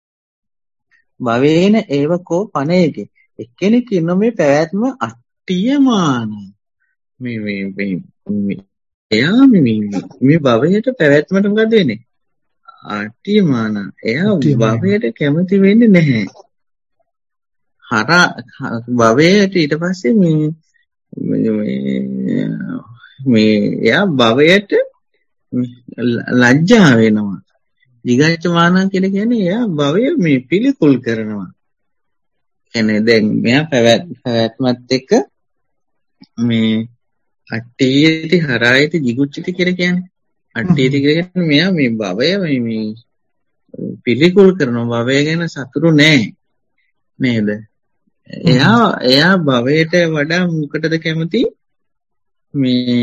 භවේන ඒවකෝ පණේකේ එක්කෙනෙක් ඉන්න මේ පැවැත්ම අට්ටියමාන මේ එයා මේ භවයට පැවැත්මට මොකද වෙන්නේ අට්ටියමාන එයා භවයට කැමති වෙන්නේ නැහැ භවයට ඊට පස්සේ මේ එයා භවයට ලැජ්ජා වෙනවා දිගච්ඡමාන කියලා කියන්නේ එයා භවය මේ පිළිකුල් කරනවා. කියන්නේ දැන් මෙයා පැවැත්මත් එක්ක මේ අට්ඨියති හරායති jigucchati කියලා කියන්නේ. අට්ඨියති කියන්නේ මෙයා මේ භවය මේ පිළිකුල් කරනවා. භවය ගැන සතුටු නැහැ. නේද? එයා භවයට වඩා මොකටද කැමති? මේ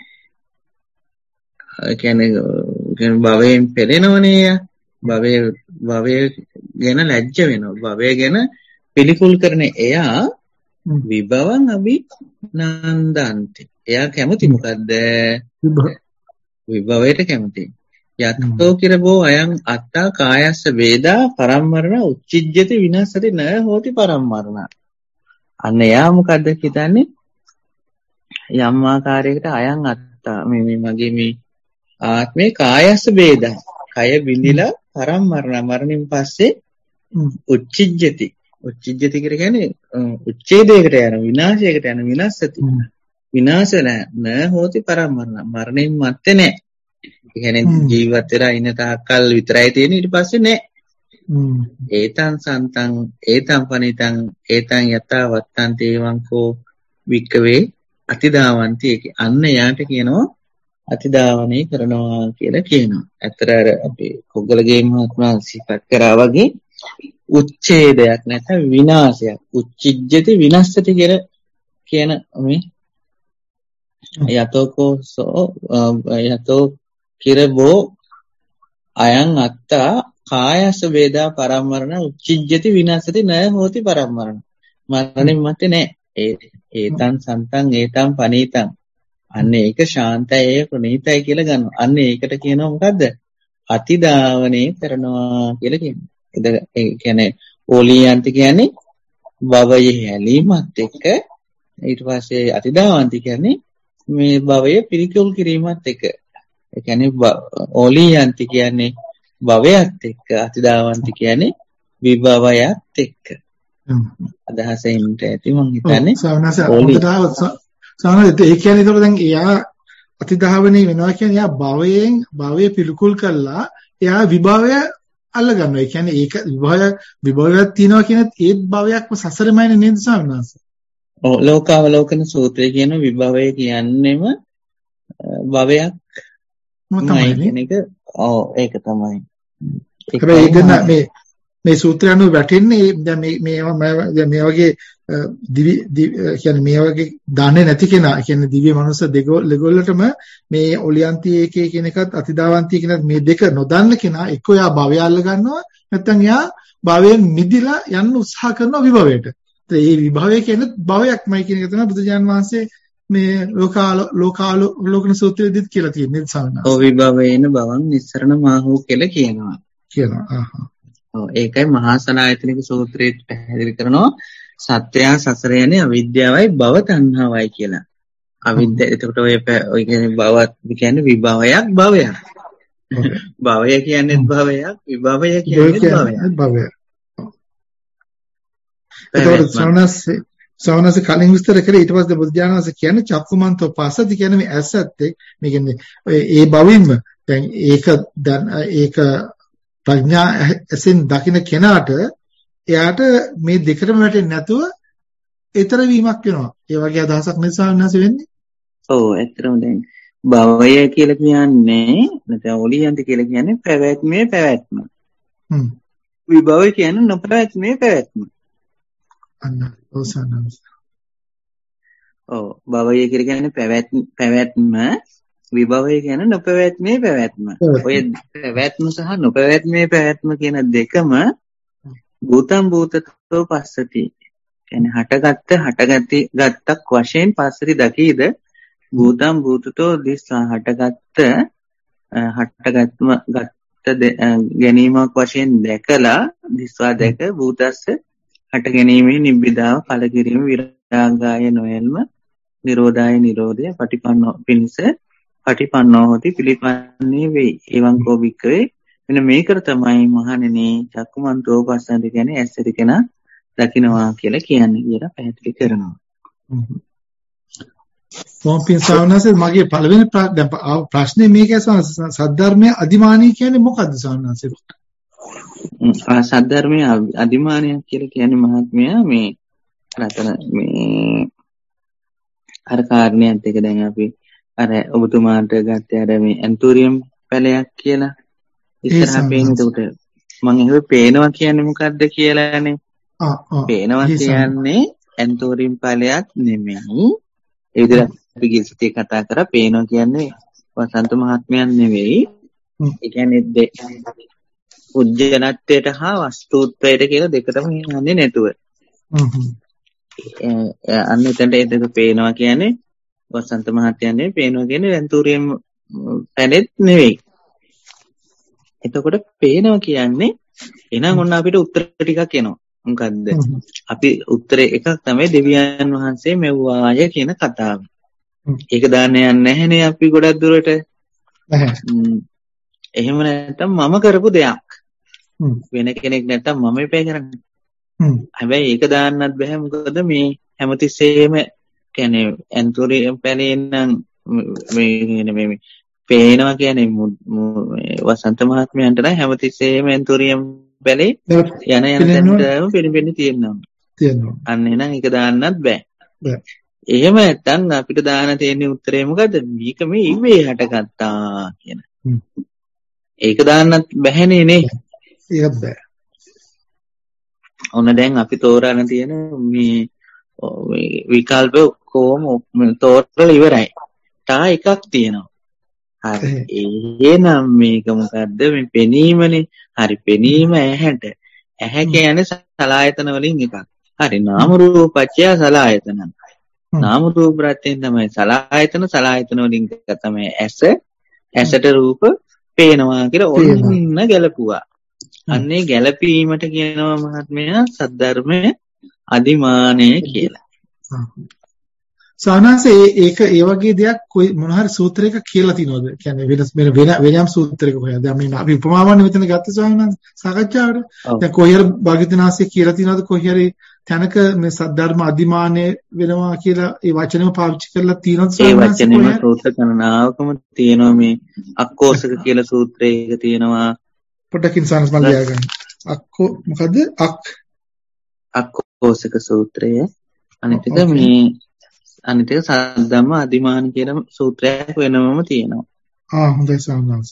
කියන්නේ භවයෙන් පෙළෙනවනේ භවය ගැන ලැජ්ජ වෙනවා භවය ගැන පිළිකුල් කරන එයා විභවං අභිනන්දන්ති එයා කැමති මොකද්ද විභවයට කැමති යත්තෝ කිරබෝ අයං අත්තා කායස්ස වේදා පරම්මරණ උච්චිජ්ජති විනස්සති න හෝති පරම්මරණ අන්න එයා මොකද්ද හිතන්නේ යම් ආකාරයකට අයං අත්තා මේ මගේ මේ ආත්මේ කායස්ස වේදා කය බිඳිලා පරම්මරණ මරණින් පස්සේ උච්චිජ්ජති කියන්නේ උච්ඡේදයකට යන විනාශයකට යන විනස්සති විනාශ න හෝති පරම්මරණ මරණින් මත්තේ නැහැ ඒ කියන්නේ ජීවත් වෙලා ඉන්න තාක්කල් විතරයි තියෙන්නේ ඊට පස්සේ නැහැ ඒතං සන්තං ඒතං පනිතං ඒතං යතා වත්තං තේවංකෝ වික්කවේ අතිදාවන්ති අන්න යාට කියනවා අතිදාවනය කරනවා කියලා කියනවා. ඇත්තට අර අපේ කොග්ගලගේ මහත්මයා සිපත් කරා වගේ උච්ඡේදයක් නැත්නම් විනාශයක්. උච්චිජ්ජති විනස්සති කියලා කියන මේ යතෝ කිරබෝ අයං අත්තා කායස වේදා පරම්මරණ උච්චිජ්ජති විනස්සති න හෝති පරම්මරණ. මරණින් මත්තේ නැහැ. ඒතං සන්තං ඒතං පනීතං අන්න ඒක ශාන්තයි ඒක ප්‍රණීතයි කියලා ගන්නවා. අන්න ඒකට කියනවා මොකද්ද? අතිදාවනය කරනවා කියලා කියනවා. ඒ කියන්නේ ඕලියන්ති කියන්නේ භවයේ හැලීමත් එක්ක ඊට පස්සේ අතිදාවන්ති කියන්නේ මේ භවයේ පිළිකුල් කිරීමත් එක්ක. ඒ කියන්නේ ඕලියන්ති කියන්නේ භවයත් එක්ක අතිදාවන්ති කියන්නේ විභවයත් එක්ක. අදහසින්ට ඇති මම හිතන්නේ සාමාන්‍යයෙන් ඒ කියන්නේ ඒතකොට දැන් එයා අතිධාවනී වෙනවා කියන්නේ එයා භවය පිළිකුල් කළා එයා විභවය අල්ල ගන්නවා. ඒ කියන්නේ ඒක විභවයක් තියෙනවා කියන ඒත් භවයක්ම සසරමයිනේ නේද ස්වාමීන් වහන්සේ? ඔව් ලෝකාවලෝකන සූත්‍රය කියන විභවය කියන්නේම භවයක් තමයි කියන එක. ඔව් ඒක තමයි. හැබැයි මේ සූත්‍රය අනුව වැටෙන්නේ දැන් මේ වගේ කියන්නේ මේ වගේ දන්නේ නැති කෙනා කියන්නේ දිව්‍ය මනුස්ස දෙගොල්ලටම මේ ඔලියන්ති ඒකේ කියන එකත් අතිදාවන්ති කියන මේ දෙක නොදන්න කෙනා එක්ක එයා භවය අල්ල ගන්නවා නැත්නම් එයා භවයෙන් මිදිලා යන්න උත්සාහ කරනවා විභවයට. ඒ විභවය කියන්නේ භවයක්මයි කියන එක තමයි බුදුජාන් වහන්සේ මේ ලෝකාලෝකන සූත්‍රයේදීත් කියලා තියෙන්නේ සාමාන්‍යයෙන්. ඔව් විභවේන භවං නිස්සරණ මාහෝ කියලා කියනවා. ඔව් ඒකයි මහා සනායතනික සූත්‍රයේ පැහැදිලි කරනවා සත්‍යය සසර යන්නේ අවිද්‍යාවයි භව තණ්හාවයි කියලා. අවිද්‍යාව එතකොට ඔය කියන්නේ භවත් කියන්නේ විභවයක් භවයක්. භවය කියන්නේ භවයක් විභවය කියන්නේ භවයක්. ඒතකොට සවනස කලින් විස්තර කරේ ඊට පස්සේ බුද්ධ ඥානස කියන්නේ චක්කුමන්තෝ පස්සති කියන්නේ මේ ඇසත් මේ කියන්නේ ඒ භවින්ම දැන් ඒක ප්‍රඥා ඇසින් දකින්න කෙනාට එයාට මේ දෙකටම වැටෙන්නේ නැතුව ඊතර වීමක් වෙනවා. ඒ වගේ අදහසක් නිසා වෙනස වෙන්නේ. ඔව් ඇත්තටම දැන් භවය කියලා කියන්නේ නැත්නම් ඔලියන්ති කියලා කියන්නේ පැවැත්ම. විභවය කියන්නේ නොපැවැත්මේ පැවැත්ම. අන්න ඔසනස්. ඔව් භවය කියලා කියන්නේ පැවැත්ම විභවය කියන්නේ නොපැවැත්මේ පැවැත්ම. ඔය පැවැත්ම සහ නොපැවැත්මේ පැවැත්ම කියන දෙකම භූතම් භූතතෝ පස්සති. කියන්නේ හටගත්තක් වශයෙන් පස්සති දකීද භූතම් භූතතෝ දිස්සා හටගත්ම ගැනීමක් වශයෙන් දැකලා දිස්වා දැක භූතස්ස හට ගැනීමේ නිබ්බිදාව ඵල කිරීම විරාගාය නොයල්ම නිරෝධාය නිරෝධය පටිපන්නෝ පිණිස පටිපන්නෝ හොති පිළිපන්නේ වෙයි. එවං කෝ වික්‍රේ මෙන්න මේකට තමයි මහණෙනි චක්කුමන්තෝ පස්සන්ති කියන්නේ ඇස්සට කෙනා දකින්නවා කියලා කියන්නේ කියලා පැහැදිලි කරනවා. මොම්පින් සාවනසේ මගේ පළවෙනි ප්‍රශ්නේ මේකයි සද්ධර්මයේ අදිමානී කියන්නේ මොකද්ද සාවනසේ? සද්ධර්මයේ අදිමානය කියලා කියන්නේ මහත්මයා මේ රතන මේ අර කාරණයක් එක දැන් අපි අර ඔබතුමාට ගත්තේ අර මේ ඇන්තෝරියම් පැලයක් කියලා ඉස්සරහ පේන උඩට මම එහෙම පේනවා කියන්නේ මොකද්ද කියලානේ. පේනවා කියන්නේ ඇන්තෝරියම් පැලයක් නෙමෙයි. ඒ විදිහට අපි ගිහින් කතා කරා පේනවා කියන්නේ වසන්ත මහත්මයන් නෙවෙයි. ඒ කියන්නේ උජ්ජනත්වයට හා වස්තුත්වයට කියලා දෙකටම යන්නේ නැතුව. අන්න එතනට ඒ දෙක පේනවා කියන්නේ වසන්ත මහත්මයන් පේනවා කියන්නේ ඇන්තෝරියම් පැලෙත් නෙවෙයි. එතකොට පේනවා කියන්නේ එහෙනම් ඔන්න අපිට උත්තර ටිකක් එනවා. මොකද්ද? අපි උත්තරේ එකක් තමයි දෙවියන් වහන්සේ මෙව්වාය කියන කතාව. ඒක දාන්න යන්නේ නැහනේ අපි ගොඩක් දුරට. එහෙම නැත්නම් මම කරපු දෙයක්. වෙන කෙනෙක් නැත්නම් මම එපේ කරන්නේ. හැබැයි ඒක දාන්නත් බෑ මොකද මේ හැමතිස්සෙම කියන්නේ ඇන්තෝරියම් පැලේ නම් මේ පේනවා කියන්නේ වසන්ත මහත්මයන්ට නම් හැමතිස්සෙම ඇන්තෝරියම් පැලේ යන තැනටම පිළිපෙන්නේ තියෙනවා. අන්න එහෙනම් ඒක දාන්නත් බෑ. එහෙම නැත්නම් අපිට දාන්න තියෙන උත්තරේ මොකද්ද? මේක මේ ඉවේ හටගත්තා කියන. ඒක දාන්නත් බැහැනේ නේ. ඒක බෑ. ඔන්න දැන් අපි තෝරන තියෙන මේ විකල්ප කොහොම තෝරලා ඉවරයි. තා එකක් තියෙනවා. හරි. එහෙනම් මේක මොකද්ද? මේ පෙනීමනේ. හරි පෙනීම ඇහැට. ඇහැ කියන්නේ සලආයතන වලින් එකක්. හරි නාම රූපච්ඡය සලආයතන. නාම රූප ප්‍රත්‍යයෙන් තමයි සලආයතන වලින් එක තමයි ඇස. ඇසට රූප පේනවා කියලා ඔන්න ගැලපුවා. අන්නේ ගැලපීමට කියනවා මහත්මයා සද්ධර්මයේ අදිමානය කියලා. සානාසේ ඒක ඒ වගේ දෙයක් කොයි මොන හරි සූත්‍රයක කියලා තියනවද? කියන්නේ වෙනම සූත්‍රයක කොහෙද? දැන් මේ අපි උපමාවන්නේ මෙතන ගත්ත සානාස සාකච්ඡාවට. දැන් කොහේර භාග්‍යවතුන්සේ කියලා තියනවද කොහේරි තැනක මේ සද්ධර්ම අදිමානය වෙනවා කියලා ඒ වචනම පාවිච්චි කරලා තියනවද සානාස? ඒ වචනේම සූත්‍ර ගණනාවකම තියෙනවා මේ අක්කෝසක කියලා සූත්‍රයක තියෙනවා. පොඩකින් සානාස මම ලියාගන්න. අක්කෝ මොකද්ද? අක්කෝසක සූත්‍රය. අනිත් එක මේ අනිත් එක සද්ධම්ම අදිමාන කියන සූත්‍රයක් වෙනමම තියෙනවා. හොඳයි සානාස.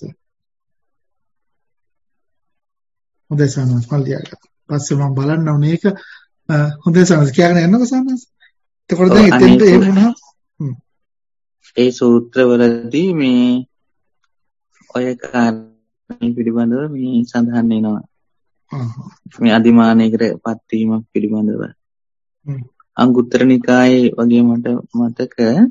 හොඳයි සානාස මම ලියාගත්තා. පස්සේ මම බලන්න ඕනේ ඒක. හොඳයි සානාස කියගෙන යන්නකෝ සානාස. එතකොට දැන් එතෙන්ට ඒ වුණා. ඒ සූත්‍රවලදී මේ ඔය කාරණේ පිළිබඳව මේ සඳහන් වෙනවා. මේ අදිමානයකට පත්වීමක් පිළිබඳව. අංගුත්තර නිකායේ වගේ මට මතක.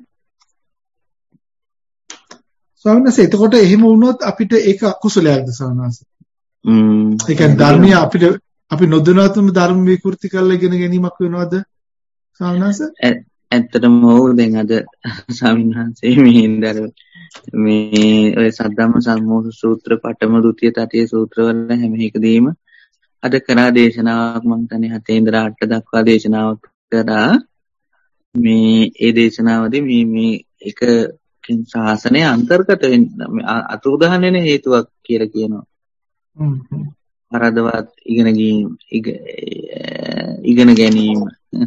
සාමාන්‍යයෙන් එතකොට එහෙම වුණොත් අපිට ඒක අකුසලයක්ද සාමාන්‍යයෙන්? ඒ කියන්නේ ධර්මීය අපිට අපි නොදැනුවත්වම ධර්ම විකෘති කරලා ඉගෙන ගැනීමක් වෙනවද සාමාන්‍යයෙන්? ඇත්තටම ඕ දැන් අද ස්වාමීන් වහන්සේ මේ ඔය සද්ධම්ම සම්මෝහ සූත්‍ර පඨම ဒုတိ ය තතිය සූත්‍රවල හැම එකදීම අද කරා දේශනාවක් මම තනේ 7 ඉඳලා 8 දක්වා දේශනාවක් කරා. මේ ඒ දේශනාවදී මේ එක ශාසනය අන්තර්ගත වෙන අතුරුදහන්නේ හේතුවක් කියලා කියනවා. අරදවත් ඉගෙන ගැනීම.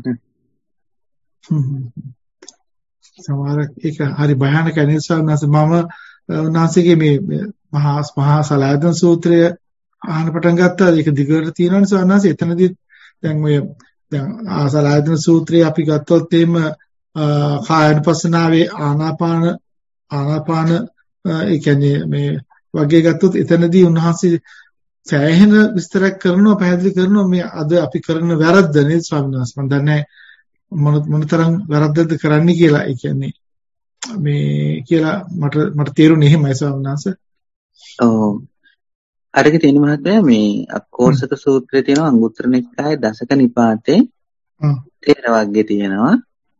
සමහර ඒක හරි භයානක නිසා මම උන්වහන්සේගේ මේ මහා සලායතන සූත්‍රය අහන්න පටන් ගත්තා. ඒක දිගට තියෙනවා නිසා උන්වහන්සේ එතනදී දැන් ඔය දැන් සලායතන සූත්‍රය අපි ගත්තොත් එහෙම කායනුපස්සනාවේ ආනාපාන ඒ කියන්නේ මේ වගේ ගත්තොත් එතනදී උන්වහන්සේ සෑහෙන විස්තරයක් කරනවා, පැහැදිලි කරනවා මේ අද අපි කරන වැරද්ද නේද ස්වාමීන් වහන්සේ. මම දන්නේ මොනතරම් වැරද්දක්ද කරන්නේ කියලා. ඒ කියන්නේ මේ කියලා මට තේරුනේ එහෙමයි ස්වාමීන් වහන්සේ. ඔව්. අරක තියෙන මහත්මයා මේ අක්කෝසක සූත්‍රයේ තියෙන අංගුත්තර නිකායේ දසක නිපාතේ තේර වර්ගයේ තියෙනවා.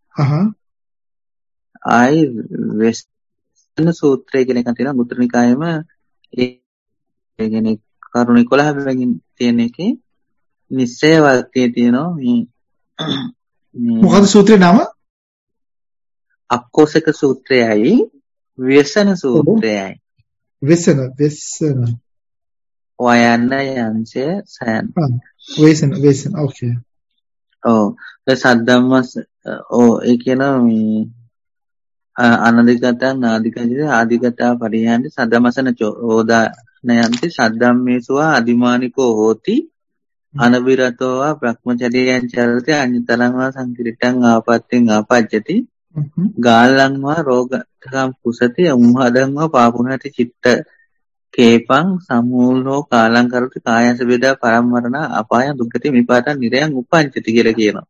ආයි වෙස්න සූත්‍රය කියන එක තියෙනවා අංගුත්තර නිකායේම ඒ කියන්නේ කරුණ 11 වෙනින් තියෙන එකේ නිශ්චය වර්ගයේ තියෙනවා මේ මොකද සූත්‍රේ නම? අක්කෝසක සූත්‍රයයි ව්‍යසන සූත්‍රයයි. ව්‍යසන වයන්න යංශය සයන්. ව්‍යසන ඕකේ. ඒ සද්දම්මස් ඒ කියන මේ අනදිගතං ආදිගතා පරිහාන්ති සද්දමසන චෝදානයන්ති සද්දම්මේසුවා අදිමානිකෝ හෝති අනබිරතෝවා බ්‍රහ්මචර්යයන් චරති අඤ්ඤතරංවා සංකිරිටං ආපත්තෙන් ආපජ්ජති ගාල්ලංවා රෝගකම් කුසති උම්හදංවා පාපුණති චිත්ත කේපං සමූලෝ කාලං කරති කායස වේදා පරම්මරණ අපාය දුක්ඛති විපාතං නිරයන් උපංචති කියලා කියනවා.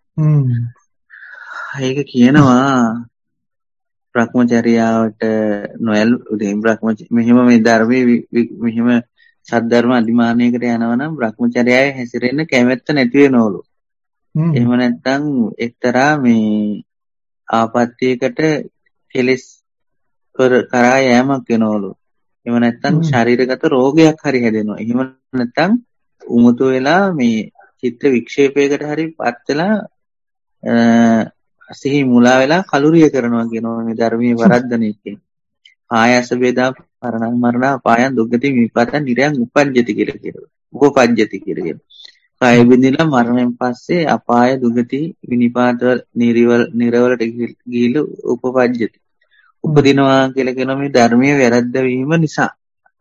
ඒක කියනවා බ්‍රහ්මචර්යාවට නොයල් මෙහිම මේ ධර්මයේ මෙහිම සද්ධර්ම අධිමානයකට යනවා නම් බ්‍රහ්මචර්යාවේ හැසිරෙන්න කැමැත්ත නැති වෙනවලු. එහෙම නැත්නම් එක්තරා මේ ආපත්‍යයකට කෙලස් කරා යෑමක් වෙනවලු. එහෙම නැත්නම් ශරීරගත රෝගයක් හරි හැදෙනවා. එහෙම නැත්නම් උමුතු වෙලා මේ චිත්ත වික්ෂේපයකට හරි පත් වෙලා සිහි මුලා වෙලා කලුරිය කරනවා කියනවා මේ ධර්මයේ වරද්දන එකේ. ආයස වේදා පරණ මරණ අපායන් දුක්ගති විපාතන් නිරයන් උපජ්ජති කියලා කියනවා. උපපජ්ජති කියලා කියනවා. කාය බින්දිලා මරණයෙන් පස්සේ අපාය දුගති විනිපාත නිරවලට ගිහිලු උපපජ්ජති. උපදිනවා කියලා කියන මේ ධර්මයේ වැරද්ද වීම නිසා.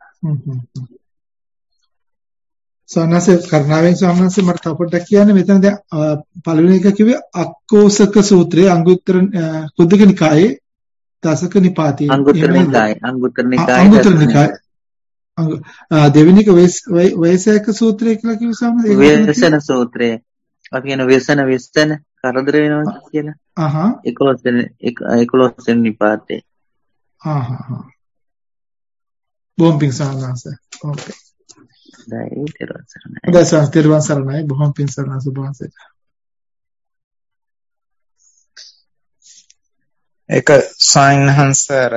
සෝනසේ කර්ණාවෙන් සෝනසේ මට තව පොඩ්ඩක් කියන්න මෙතන දැන් පළවෙනි එක කිව්වේ අක්කෝසක සූත්‍රයේ අංගුත්තර කුද්දක නිකායේ දසක නිපාතේ අංගුත්තර නිකායේ දෙවෙනි එක වේසයක සූත්‍රය කියලා කිව්ව සමහර වේසන සූත්‍රය අපි කියන වේසන කරදර වෙනවා කියලා 11 වෙනි නිපාතේ බොහොම පිං සාරාංශ ඕකේ දැයි තෙරුවන් සරණයි. තෙරුවන් සරණයි බොහොම පිං සාරාංශ බොහොමසේ ඒක සයින්හන්සර්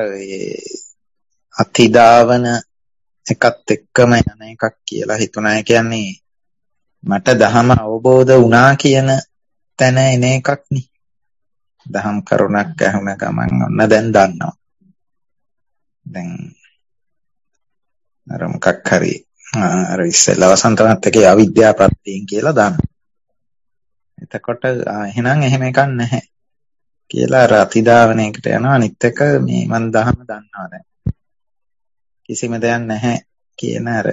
අතිදාවන එකත් එක්කම යන එකක් කියලා හිතුණා. ඒ කියන්නේ මට දහම අවබෝධ වුණා කියන තැන එන එකක් නේ. දහම් කරුණක් ඇහුණ ගමන් ඔන්න දැන් දන්නවා. දැන් අර මොකක් හරි අර ඉස්සෙල්ලා වසන්තමත් එකේ අවිද්‍යාව ප්‍රත්‍යයෙන් කියලා දානවා. එතකොට එහෙනම් එහෙම එකක් නැහැ කියලා අර අතිදාවනයකට යනවා. අනිත් එක මේ මන් දහම දන්නවා දැන්. කිසිම දෙයක් නැහැ කියන අර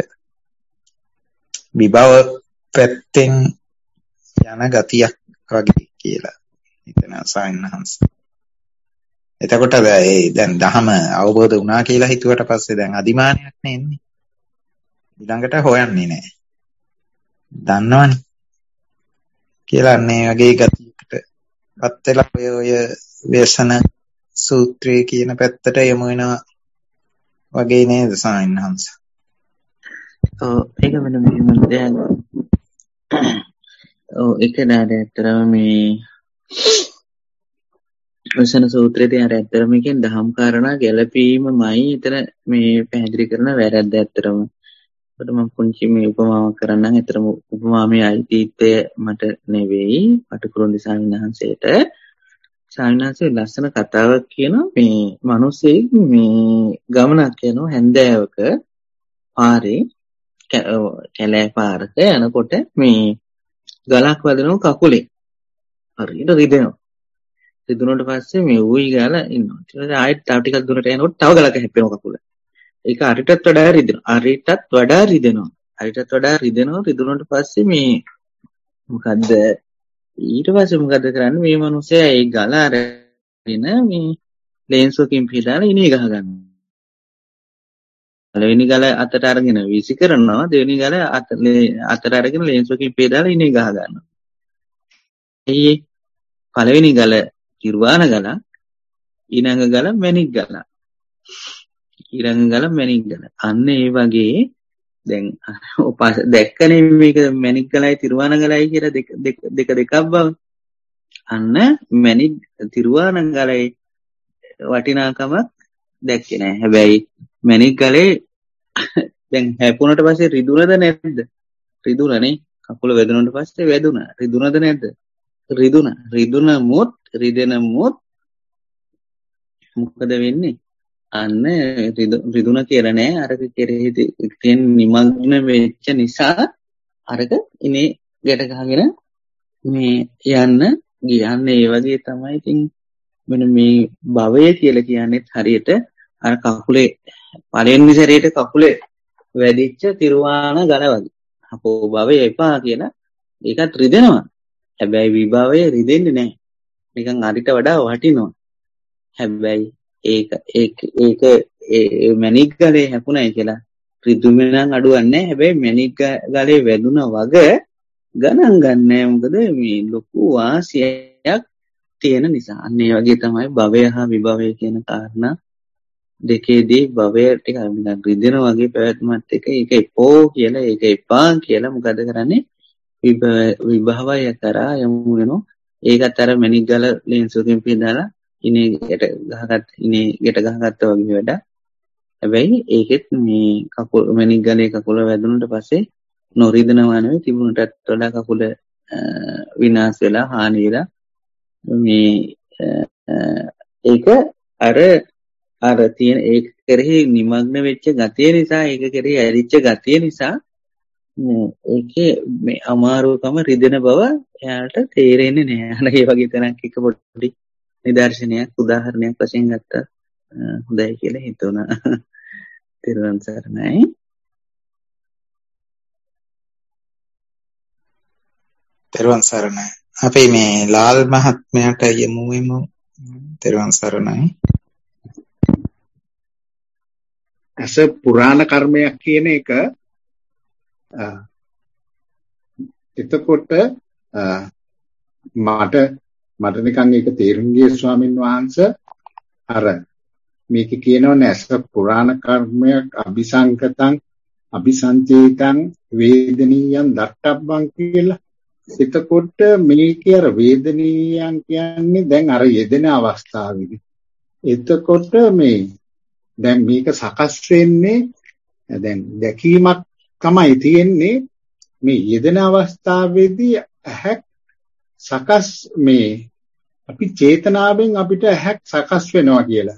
විභව පැත්තෙන් යන ගතියක් වගේ කියලා හිතන සයින්හන්ස්. එතකොට දැන් දහම අවබෝධ වුණා කියලා හිතුවට පස්සේ දැන් අදිමානයක් නෙන්නේ. ඊළඟට හොයන්නේ නැහැ. දන්නවනේ කියලා මේ වගේ ගතියකටපත් වෙලා ඔය ව්‍යසන සූත්‍රයේ කියන පැත්තට යමු වෙනවා වගේ නේද සයින්හන්ස්? ඒක වෙන මෙහෙම දැන් ඒක නේද ඇත්තටම මේ වසන සූත්‍රයේදී අර ඇත්තටම කියන දහම් කාරණා ගැළපීමමයි එතන මේ පැහැදිලි කරන වැරද්ද ඇත්තටම. ඒකට මම පුංචි මේ උපමාවක් කරන්නම්. ඇත්තටම උපමාවේ අයිතිත්වය මට නෙවෙයි පටුකුරුන්දි සාමිනහන්සේට. සාමිනහන්සේ ලස්සන කතාවක් කියනවා මේ මිනිස්සෙක් මේ ගමනක් යනවා හැන්දෑවක පාරේ කැලෑ පාරක යනකොට මේ ගලක් වදිනවා කකුලේ. හරියට රිදෙනවා. රිදුනට පස්සේ මේ ඌයි ගාලා ඉන්නවා. ඊට පස්සේ ආයෙත් තව ටිකක් දුරට යනකොට තව ගලක හැප්පෙනවා කකුල. ඒක අරිටත් වඩා රිදෙනවා. රිදුනට පස්සේ මේ මොකද්ද ඊට පස්සේ මොකද කරන්නේ මේ මිනිස්සයා ඒ ගල අරගෙන මේ ලේන්සුවකින් පිටාලා ඉනේ ගහ ගන්නවා. පළවෙනි ගල අතට අරගෙන වීසි කරනවා. දෙවෙනි ගල අතට අරගෙන ලේන්සුවකින් පිටාලා ඉනේ ගහ ගන්නවා. එයි පළවෙනි ගල තිරුවාන ගල, ඊළඟ ගල මැණික් ගල. අන්න ඒ වගේ දැන් උපාස දැක්කනේ මේක මැණික් ගලයි තිරුවාන ගලයි කියලා දෙකක් බව. අන්න මැණික් තිරුවාන ගලේ වටිනාකමක් දැක්කේ නෑ. හැබැයි මැණික් ගලේ දැන් හැපුණට පස්සේ රිදුනද නැද්ද? රිදුනනේ. කකුල වැදුනට පස්සේ වැදුනා. රිදුනද නැද්ද? රිදුනා. රිදෙනමුත් මොකද වෙන්නේ? අන්න රිදුන කියලා නෑ. අරක කෙරෙහි තියෙන නිමග්න වෙච්ච නිසා අරක ඉනේ ගැට ගහගෙන මේ යන්නේ ඒ වගේ තමයි. ඉතින් මෙන්න මේ භවය කියලා කියන්නේ හරියට අර කකුලේ පළවෙනි සැරේට කකුලේ වැදිච්ච තිරුවාන ගල වගේ. අපෝ භවය එපා කියලා ඒකත් රිදෙනවා. හැබැයි විභවය රිදෙන්නේ නැහැ. නිකන් අරිට වඩා වටිනවා. හැබැයි ඒක මැණික් ගලේ හැපුණයි කියලා රිදුමෙන් අඩුවන්නේ. හැබැයි මැණික් ගලේ වැදුනා වගේ ගණන් ගන්නෑ. මොකද මේ ලොකු වාසියක් තියෙන නිසා. අන්න ඒ වගේ තමයි භවය හා විභවය කියන කාරණා දෙකේදී භවය ටික රිදෙන වගේ පැවැත්මත් එක ඒක එපෝ කියලා ඒක එපා කියලා මොකද කරන්නේ? විභවය කරා යමු වෙනවා. ඒකත් අර මැණික් ගල ලේන්සුවකින් පිටදාලා ඉනේ ගෙට ගහගත්තා වගේ වැඩ. හැබැයි ඒකෙත් මේ කකුල මැණික් ගලේ කකුල වැදුනට පස්සේ නොරිදනවා නෙවෙයි තිබුණටත් වඩා කකුල විනාශ වෙලා හානි වෙලා මේ ඒක අර තියෙන ඒක කෙරෙහි නිමග්න වෙච්ච ගතිය නිසා ඒක කෙරෙහි ඇරිච්ච ගතිය නිසා ඒකේ මේ අමාරුකම රිදෙන බව එයාට තේරෙන්නේ නැහැ. අර ඒ වගේ තැනක් එක පොඩි නිදර්ශනයක් උදාහරණයක් වශයෙන් ගත්තා හොඳයි කියලා හිතුණා. තිරුවන් සරණයි. තිරුවන් සරණයි. අපි මේ ලාල් මහත්මයාට යමු. තිරුවන් සරණයි. ඇස පුරාණ කර්මයක් කියන එක එතකොට මට නිකන් ඒක තේරුම් ගියේ ස්වාමින් වහන්සේ අර මේක කියනවනේ ඇස පුරාණ කර්මයක් අபிසංකතං අபிසංචේතං වේදනීයං දට්ඨබ්බං කියලා. එතකොට මේකේ අර වේදනීයන් කියන්නේ දැන් අර යෙදෙන අවස්ථාවේදී. එතකොට දැන් මේක සකස් වෙන්නේ දැන් දැකීමක් තමයි තියෙන්නේ. මේ යෙදෙන අවස්ථාවේදී ඇහක් සකස් අපි චේතනාවෙන් අපිට ඇහක් සකස් වෙනවා කියලා.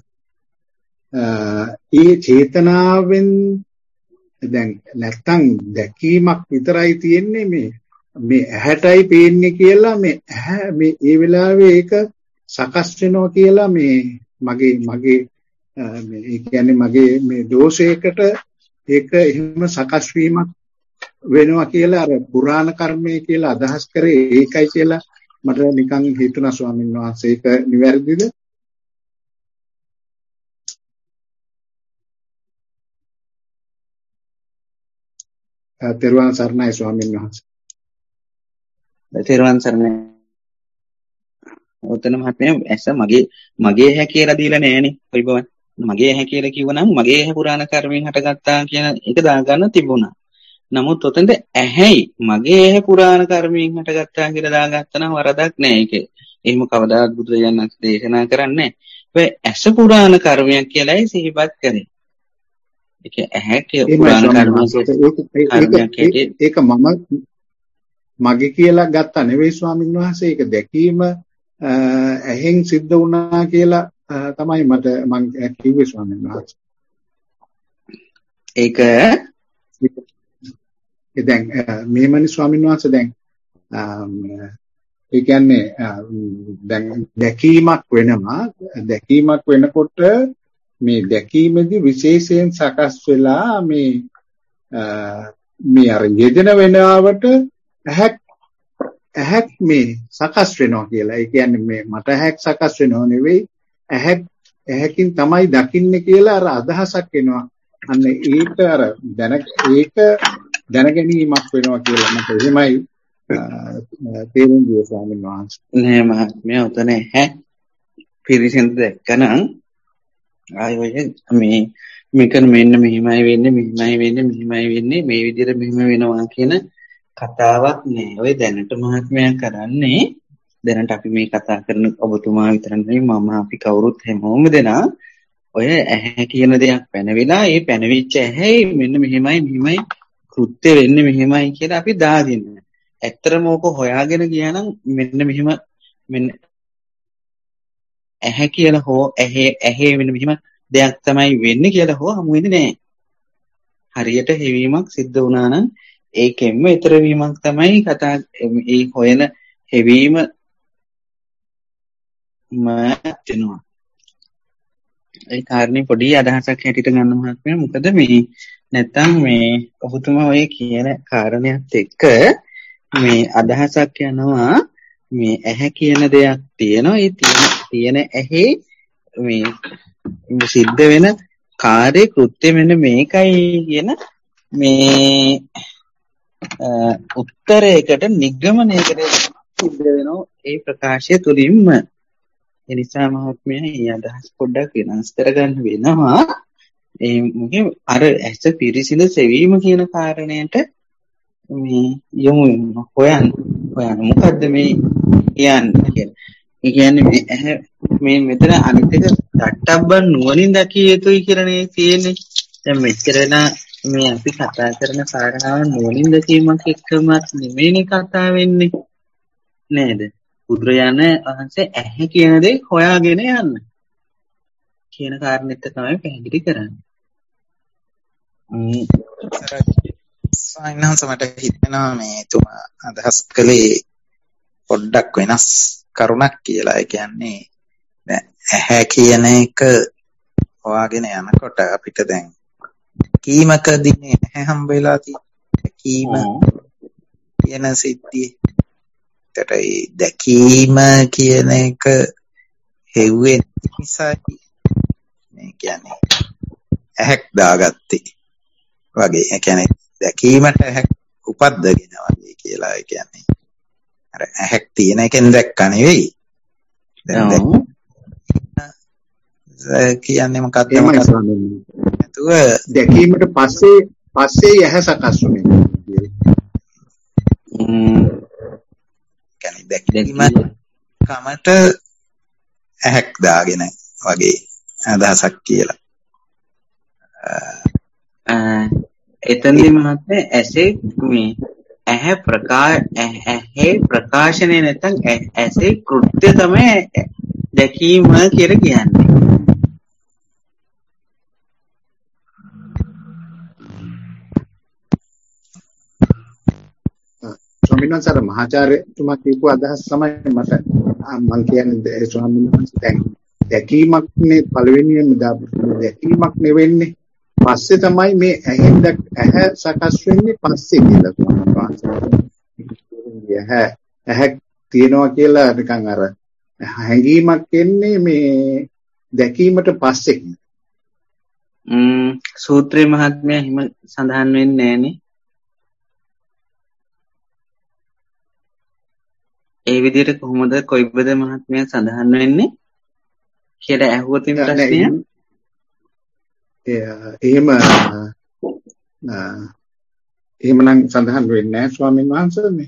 ඒ චේතනාවෙන් දැන් නැත්තම් දැකීමක් විතරයි තියෙන්නේ මේ ඇහැටයි පේන්නේ කියලා මේ ඒ වෙලාවේ ඒක සකස් වෙනවා කියලා මගේ ඒ කියන්නේ මගේ මේ දෝෂයකට ඒක එහෙම සකස් වීමක් වෙනවා කියලා අර පුරාණ කර්මය කියලා අදහස් කරේ ඒකයි කියලා මට නිකන් හිතුණා ස්වාමීන් වහන්සේ. ඒක නිවැරදිද? තෙරුවන් සරණයි ස්වාමීන් වහන්සේ. තෙරුවන් සරණයි. ඔතන මහත්මයා ඇස මගේ ඇහැ කියලා දීලා නෑනේ. පරිබවන්. මගේ ඇහැ කියලා කිව්වනම් මගේ ඇහැ පුරාණ කර්මයෙන් හටගත්තා කියන එක දාගන්න තිබුණා. නමුත් ඔතෙන්ද ඇහැයි මගේ ඇහැ පුරාණ කර්මයෙන් හටගත්තා කියලා දාගත්තා නම් වරදක් නෑ. ඒක එහෙම කවදාවත් බුදුරජාණන් දේශනා කරන්නේ නෑ. ඇස පුරාණ කර්මයක් කියලායි සිහිපත් කරේ. ඒක ඇහැ පුරාණ කර්මයක් ඒක මගේ කියලා ගත්තා නෙවෙයි ස්වාමීන් වහන්සේ. ඒක දැකීම ඇහෙන් සිද්ධ වුණා කියලා තමයි මම කිව්වේ ස්වාමීන් වහන්සේ. ඒක දැන් මේමනි ස්වාමීන් වහන්සේ දැන් ඒ කියන්නේ දැන් දැකීමක් වෙනකොට මේ දැකීමේදී විශේෂයෙන් සකස් වෙලා මේ අර යෙදෙන වෙනාවට ඇහක් මේ සකස් වෙනවා කියලා. ඒ කියන්නේ මට ඇහක් සකස් වෙනව නෙවෙයි ඇහකින් තමයි දකින්නේ කියලා අර අදහසක් එනවා. අන්න ඒක අර ඒක දැනගැනීමක් වෙනවා කියලා මට එහෙමයි තේරුම් ගියේ ස්වාමීන් වහන්සේ. නෑ මහත්මයා උතන පිරිසිදු දැක්කනම් ආයෙ මේ මේක මෙන්න මෙහිමයි වෙන්නේ මේ විදිහට මෙහෙම වෙනවා කියන කතාවක් නෑ. ඔය දැනට මහත්මයා කරන්නේ දැනට අපි මේ කතා කරන ඔබතුමා විතර නෙවෙයි මම අපි කවුරුත් හැමෝම දෙනා ඔය ඇහැ කියන දෙයක් පැනවිලා ඒ පැනවිච්ච ඇහැයි මෙන්න මෙහෙමයි කෘත්‍ය වෙන්නේ මෙහෙමයි කියලා අපි දාදින්න. ඇත්තටම ඕක හොයාගෙන ගියා නම් මෙන්න ඇහැ කියලා හෝ ඇහි වෙන මෙහෙම දෙයක් තමයි වෙන්නේ කියලා හෝ හමු වෙන්නේ නැහැ. හරියට හෙවීමක් සිද්ධ වුණා නම් ඒකෙන්ම ඊතර වීමක් තමයි කතා ඒ හොයන හෙවීම වෙනවා. ඒ කාරණේ පොඩි අදහසක් හැටියට ගන්න මහත්මයා මොකද මේ නැත්තම් මේ ඔබතුමා ඔය කියන කාරණයක් එක්ක මේ අදහසක් යනවා මේ ඇහැ කියන දෙයක් තියෙනවා ඒ තියෙන ඇහි මේ සිද්ධ වෙන කාර්ය කෘත්‍ය මෙන්න මේකයි කියන මේ උත්තරයකට නිගමනයකට සිද්ධ වෙනවා ඒ ප්‍රකාශය තුලින්ම. ඒ නිසා මහත්මයා මේ අදහස් පොඩ්ඩක් වෙනස් කරගන්න වෙනවා. ඒ මොකද අර ඇස පිරිසිදු සෙවීම කියන කාරණයට මේ යමු හොයන්න මොකද්ද මේ කියන්නේ කියලා. ඒ කියන්නේ මේ ඇහැ මේ මෙතන අනිත් එක දට්ටබ්බන් නුවණින් දැකිය යුතුයි කියලානේ තියෙන්නේ. දැන් මෙච්චරන මේ අපි කතා කරන කාරණාව නුවණින් දැකීමක් එක්කමත් නෙමෙයිනේ කතා වෙන්නේ නේද? බුදුරජාණන් වහන්සේ ඇහැ කියන දේ හොයාගෙන යන්න කියන කාරණෙත් තමයි පැහැදිලි කරන්නේ. සයින්හන්ස මට හිතෙනවා මේ තුමා අදහස් කළේ පොඩ්ඩක් වෙනස් කරුණක් කියලා. ඒ කියන්නේ දැන් ඇහැ කියන එක හොයාගෙන යනකොට අපිට දැන් කීමකදී ඇහැ හම්බ වෙලා තියෙන්නේ කීම කියන සිද්ධිය. දැකීම කියන එක හෙව්වේ නිසා මේ කියන්නේ ඇහැක් දාගත්තේ වගේ. ඒ කියන්නේ දැකීමට ඇහැක් උපද්දගෙන වගේ කියලා. ඒ කියන්නේ අර ඇහැක් තියෙන එකෙන් දැක්කා නෙවෙයි. දැන් කියන්නේ මොකක්ද නැතුව දැකීමට පස්සේ ඇහැ සකස් වෙනවා. කියන්නේ දැකීම කමට ඇහැක් දාගෙන වගේ අදහසක් කියලා. එතනදී මහත්මයා ඇසේ මේ ඇහැ ප්‍රකාශනය නැත්නම් ඇසේ කෘත්‍ය තමයි දැකීම කියලා කියන්නේ. ස්වාමීන් වහන්සේ මහාචාර්යතුමා කියපු අදහස් තමයි මට මම කියන්නේ ස්වාමීන් වහන්සේ දැන් දැකීමක් නේ පළවෙනියෙන්ම දැකීමක් නෙවෙන්නේ පස්සේ තමයි මේ ඇහැ සකස් වෙන්නේ පස්සේ කියලා ස්වාමීන් වහන්සේ. ඇහැ තියනවා කියලා නිකන් අර හැඟීමක් එන්නේ මේ දැකීමට පස්සේ. සූත්‍රයේ මහත්මයා හිම සඳහන් වෙන්නේ නැහනේ. ඒ විදිහට කොහොමද කොයිබද මහත්මයා සඳහන් වෙන්නේ කියලා ඇහුවොත් මේ ප්‍රශ්නය එහෙමනම් සඳහන් වෙන්නේ නැහැ ස්වාමීන් වහන්සේ මේ.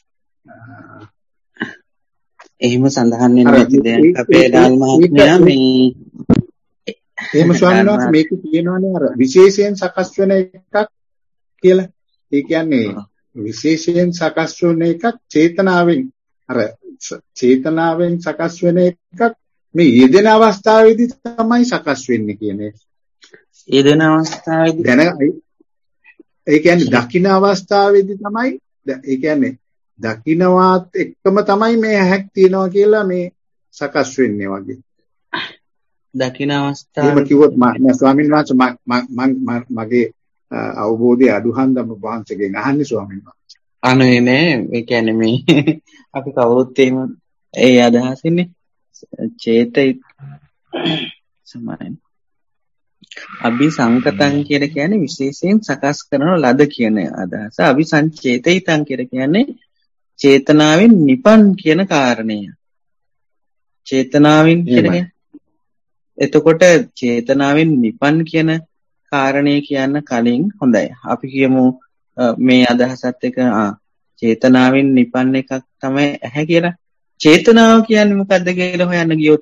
එහෙම සඳහන් වෙන්නේ නැති දෙයක් අපේ දාල් මහත්මයා මේ එහෙම ස්වාමීන් වහන්සේ මේක කියනවානේ අර විශේෂයෙන් සකස් වෙන එකක් කියලා. ඒ කියන්නේ විශේෂයෙන් සකස් වෙන එකක් චේතනාවෙන් චේතනාවෙන් සකස් වෙන එකක් මේ යෙදෙන අවස්ථාවේදී තමයි සකස් වෙන්නේ කියන එක. යෙදෙන අවස්ථාවේදී ඒ කියන්නේ දකින්න අවස්ථාවේදී තමයි ඒ කියන්නේ දකින්නවත් එක්කම තමයි මේ ඇහැක් තියනවා කියලා මේ සකස් වෙන්නේ වගේ. දකින්න අවස්ථාවේ එහෙම කිව්වොත් ස්වාමීන් වහන්සේ මගේ අවබෝධය අඩුහන්දම වහන්සේගෙන් අහන්නේ ස්වාමීන් වහන්සේ. අනේ නෑ ඒ කියන්නේ මේ අපි කවුරුත් එහෙම ඒ අදහසින්නේ චේතයි සමානයි. අபிසංකතං කියලා කියන්නේ විශේෂයෙන් සකස් කරන ලද කියන අදහස. අபிසංචේතිතං කියලා කියන්නේ චේතනාවෙන් නිපන් කියන කාරණය. චේතනාවෙන් කියන්නේ එතකොට චේතනාවෙන් නිපන් කියන කාරණේ කියන්න කලින් හොඳයි. අපි කියමු මේ අදහසත් එක චේතනාවෙන් නිපන්න එකක් තමයි ඇහැ කියලා. චේතනාව කියන්නේ මොකද්ද කියලා හොයන්න ගියොත්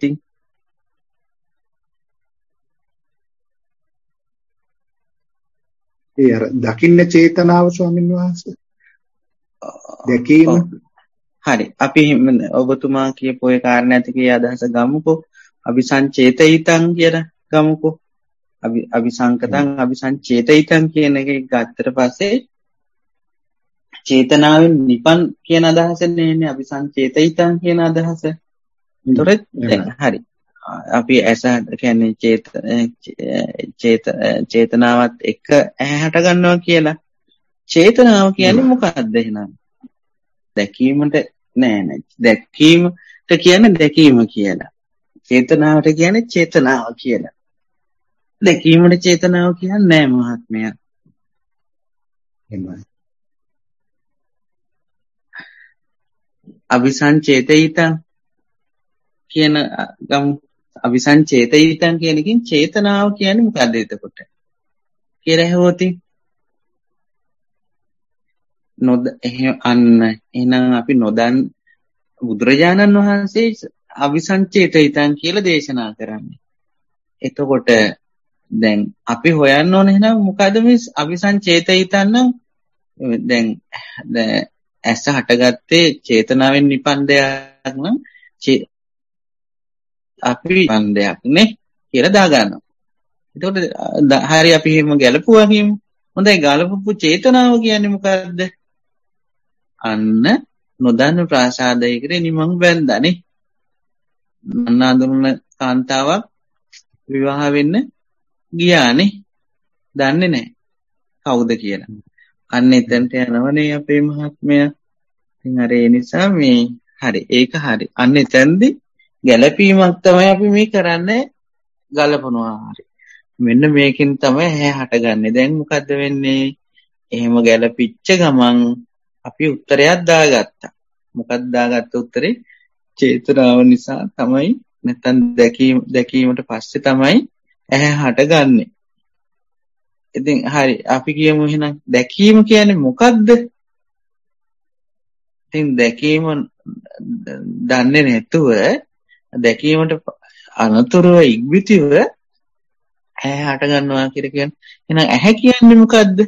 ඒ අර දකින්න චේතනාව ස්වාමීන් වහන්සේ දැකීම හරි. අපි ඔබතුමා කියපු ඒ කාරණාතිකේ අදහස ගමුකෝ. අபிසංචේතිතං කියලා ගමුකෝ. අபிසංකතං අபிසංචේතිතං කියන එක ගත්තට පස්සේ චේතනාවෙන් නිපන් කියන අදහස නෙන්නේ අபிසංචේතිතං කියන අදහස. ඒතොර දැන් හරි. අපි ඇස කියන්නේ චේතනාවත් එක ඇහැට ගන්නවා කියලා. චේතනාව කියන්නේ මොකක්ද එහෙනම්? දැකීමට නෑ. දැකීමට කියන්නේ දැකීම කියලා. චේතනාවට කියන්නේ චේතනාව කියලා. දැකීමට චේතනාව කියන්නේ නෑ මහත්මයා. එහෙමයි. අபிසංචේතිතං කියන අபிසංචේතිතං කියන එකෙන් චේතනාව කියන්නේ මොකද්ද එතකොට? කියලා ඇහුවොත් එහෙනම් අපි නොදන් බුදුරජාණන් වහන්සේ අபிසංචේතිතං කියලා දේශනා කරන්නේ. එතකොට දැන් අපි හොයන්න ඕන එහෙනම් මොකද්ද මේ අபிසංචේතිතං නම් දැන් ඇස හටගත්තේ චේතනාවෙන් නිපන් දෙයක් නම් අපි නිපන්දයක් නේ කියලා දාගන්නවා. එතකොට හරි අපි එහෙම ගැලපුවා කියමු. හොඳයි ගලපපු චේතනාව කියන්නේ මොකද්ද? අන්න නොදන්න ප්‍රාසාදයකට නිමං බැඳානේ. අන්නාඳුන කාන්තාවක් විවාහ වෙන්න ගියානේ. දන්නේ නැහැ කවුද කියලා. අන්න එතනට යනවනේ අපේ මහත්මයා. ඉතින් අර ඒ නිසා මේ හරි ඒක හරි. අන්න එතනදී ගැළපීමක් තමයි අපි මේ කරන්නේ ගලපනවා හරි. මෙන්න මේකෙන් තමයි ඇහැ හටගන්නේ. දැන් මොකද්ද වෙන්නේ? එහෙම ගැළපිච්ච ගමන් අපි උත්තරයක් දාගත්තා. මොකක්ද දාගත්ත උත්තරේ? චේතනාව නිසා තමයි නැත්නම් දැකීමට පස්සේ තමයි ඇහැ හටගන්නේ. ඉතින් හරි අපි කියමු එහෙනම් දැකීම කියන්නේ මොකක්ද? ඉතින් දැකීම දන්නේ නැතුව දැකීමට අනතුරුව ඉක්බිතිව ඇහැ හට ගන්නවා කියලා කියන්නේ. එහෙනම් ඇහැ කියන්නේ මොකද්ද?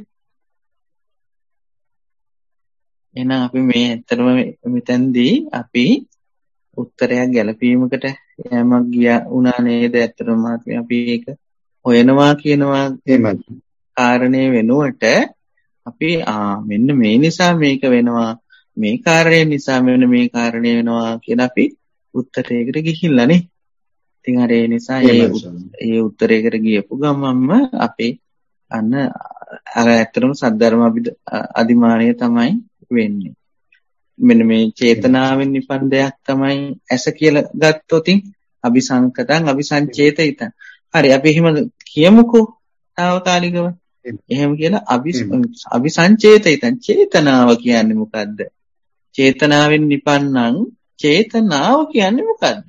එහෙනම් අපි මේ ඇත්තටම මෙතෙන්දී අපි උත්තරයක් ගැලපීමකට යෑමක් ගියා උනා නේද? ඇත්තටම අපි ඒක හොයනවා කියනවා එහෙමයි. කාරණේ වෙනුවට අපි මෙන්න මේ නිසා මේක වෙනවා, මේ කාරණේ නිසා මෙන්න මේ කාරණේ වෙනවා කියන අපි උත්තරයකට ගිහිල්ලානේ. ඉතින් අර ඒ නිසා ඒ උත්තරයකට ගියපු ගමන්ම අපේ අන්න අර ඇත්තටම සද්ධර්ම අධිමානය තමයි වෙන්නේ. මෙන්න මේ චේතනාවෙන් නිපන් දෙයක් තමයි ඇස කියලා ගත්තොත් අபிසංකතං අபிසංචේතිතං. හරි අපි එහෙම කියමුකෝ తాවකාලිකව. එහෙම කියලා අபிසංචේතිතං චේතනාව කියන්නේ මොකද්ද? චේතනාවෙන් නිපන්නං චේතනාව කියන්නේ මොකද්ද?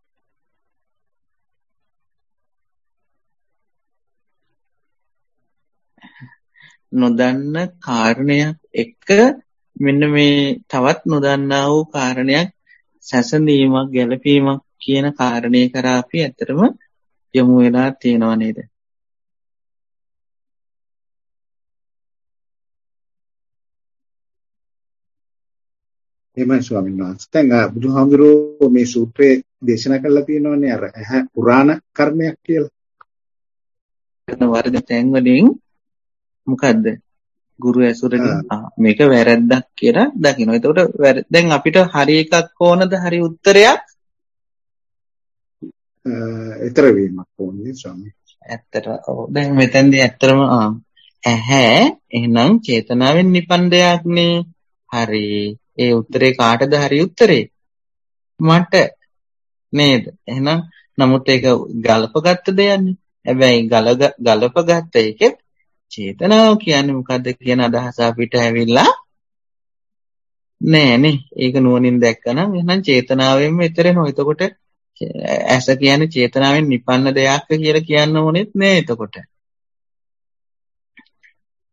නොදන්න කාරණයක් එක්ක මෙන්න මේ තවත් නොදන්නා වූ කාරණයක් සැසඳීමක් ගැළපීමක් කියන කාරණේ කරා අපි ඇත්තටම යොමු වෙලා තියෙනව නේද? එහෙමයි ස්වාමීන් වහන්සේ. දැන් බුදුහාමුදුරුවෝ මේ සූත්‍රයේ දේශනා කරලා තියෙනවානේ අර ඇහැ පුරාණ කර්මයක් කියලා. එතන වරද තැන් වලින් මොකද්ද? ගුරු ඇසුරෙන් මේක වැරද්දක් කියලා දකින්න. එතකොට දැන් අපිට හරි එකක් ඕනද? හරි උත්තරයක්? ඊතර වීමක් ඕනේ ස්වාමී. ඇත්තට ඔව්. දැන් මෙතෙන්දී ඇත්තටම ඇහැ එහෙනම් චේතනාවෙන් නිපන් දෙයක්නේ. හරි. ඒ උත්තරේ කාටද හරි උත්තරේ? මට නේද? එහෙනම් නමුත් ඒක ගලපගත්ත දෙයක්නේ. හැබැයි ගලපගත්ත එකෙත් චේතනාව කියන්නේ මොකද්ද කියන අදහස අපිට ඇවිල්ලා නෑනේ. ඒක නුවණින් දැක්කනම් එහෙනම් චේතනාවෙන්ම ඊතරේනෝ. එතකොට ඇස කියන්නේ චේතනාවෙන් නිපන්න දෙයක් කියලා කියන්න ඕනෙත් නෑ එතකොට.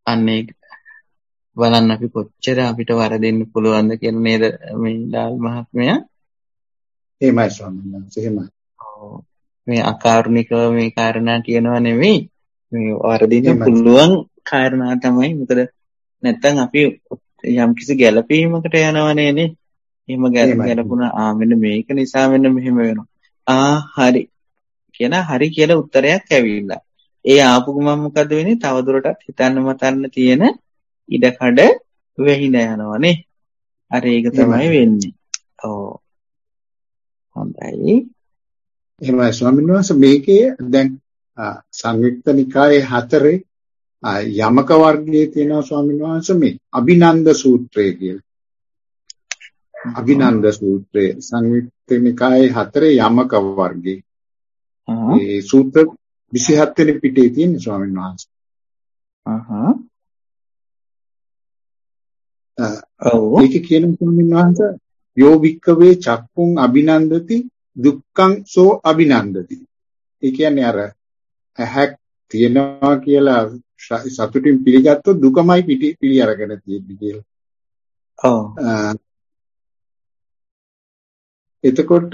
අන්නේ බලන්න අපි කොච්චර අපිට වරදින්න පුළුවන්ද කියන නේද මේ ඩාල් මහත්මයා. එහෙමයි ස්වාමීන් වහන්සේ එහෙමයි. මේ අකාරුණිකව මේ කාරණා කියනවා නෙවෙයි. මේ වරදින්න එහෙමයි. පුළුවන් කාරණා තමයි. මොකද නැත්තම් අපි යම්කිසි ගැළපීමකට යනවනේ නේ. එහෙම ගැළපුණා මෙන්න මේක නිසා මෙන්න මෙහෙම වෙනවා. හරි. කියන හරි කියලා උත්තරයක් ඇවිල්ලා. ඒ ආපු ගමන් මොකද වෙන්නේ? තවදුරටත් හිතන්න මතන්න තියෙන ඉඩකඩ වෙහින යනවනේ. අර ඒක තමයි වෙන්නේ. ඔව්. හොඳයි. එහෙමයි ස්වාමීන් වහන්සේ මේකේ දැන් සංයුක්ත නිකායේ 4 යමක වර්ගයේ තියෙනවා ස්වාමීන් වහන්සේ මේ අභිනන්ද සූත්‍රය කියලා. අභිනන්ද සූත්‍රය සංයුක්ත නිකායේ 4 යමක වර්ගයේ. මේ සූත්‍ර 27 වෙනි පිටේ තියෙන ස්වාමීන් වහන්සේ. ඒක කියන ස්වාමීන් වහන්සේ යෝ වික්කවේ චක්කුං අභිනන්දති දුක්ඛං සෝ අභිනන්දති. ඒ කියන්නේ අර ඇහක් තියනවා කියලා සතුටින් පිළිගත්තොත් දුකමයි පිළි අරගෙන තියෙන්නේ කියලා. එතකොට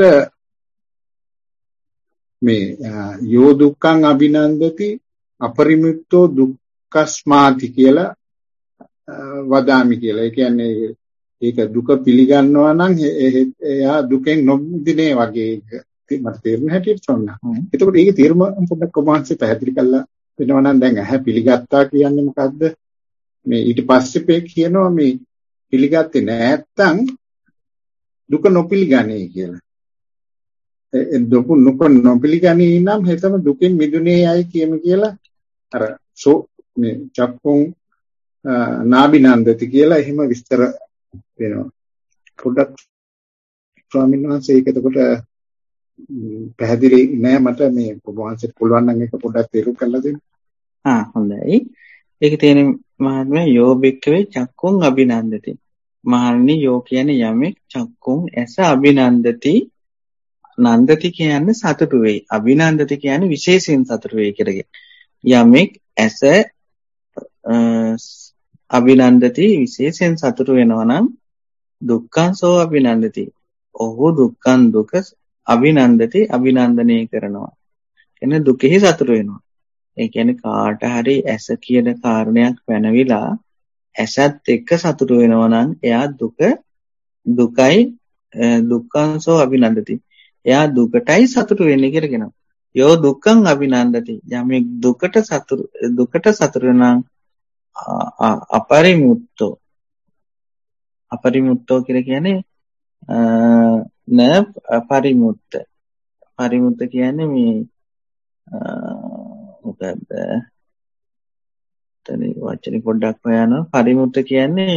මේ යෝ දුක්ඛං අභිනන්දති අපරිමුක්තෝ දුක්ඛස්මාති කියලා වදාමි කියලා. ඒ කියන්නේ ඒක දුක පිළිගන්නවා නම් එයා දුකෙන් නොමිදෙන්නේ වගේ මට තේරෙන හැටියට சொன்னா. එතකොට ඒකේ තේරුම පොඩ්ඩක් කොමාන්සේ පැහැදිලි කරලා දෙනවා නම් දැන් ඇහැ පිළිගත්තා කියන්නේ මොකද්ද? මේ ඊට පස්සේ කියනවා මේ පිළිගත්තේ නැත්තම් දුක නොපිළිගන්නේ කියලා. දුක නොපිළිගන්නේ නම් හිතම දුකෙන් මිදුනේ යයි කියමු කියලා අර මේ චක්කුං නාබිනන්දති කියලා එහෙම විස්තර වෙනවා. පොඩ්ඩක් ස්වාමීන් වහන්සේ ඒක එතකොට පැහැදිලි නෑ මට මේ ඔබ වහන්සේට පුළුවන් නම් ඒක පොඩ්ඩක් තේරුම් කරලා දෙන්න. හොඳයි. ඒක තියෙන මහත්මයා යෝ බික්කවේ චක්කුං අභිනන්දති. මහණනි යෝ කියන්නේ යමෙක් චක්කුං ඇස අභිනන්දති. නන්දති කියන්නේ සතුටු වෙයි. අභිනන්දති කියන්නේ විශේෂයෙන් සතුටු වෙයි කියලා. යමෙක් ඇස අභිනන්දති විශේෂයෙන් සතුටු වෙනවා නම් දුක්ඛං සෝ අභිනන්දති. ඔහු දුක්ඛං දුක අභිනන්දති අභිනන්දනය කරනවා. එන දුකෙහි සතුටු වෙනවා. ඒ කියන්නේ කාට හරි ඇස කියන කාරණයක් පැනවිලා ඇසත් එක්ක සතුටු වෙනවා නම් එයා දුකයි දුක්ඛං සෝ අභිනන්දති. එයා දුකටයි සතුටු වෙන්නේ කියලා කියනවා. යෝ දුක්ඛං අභිනන්දති. යමෙක් දුකට සතුටු වෙනවා අපරිමුත්තෝ කියලා කියන්නේ න පරිමුත්ත. පරිමුත්ත කියන්නේ මේ මොකද්ද? තන වචනේ පොඩ්ඩක් හොයනවා. පරිමුත්ත කියන්නේ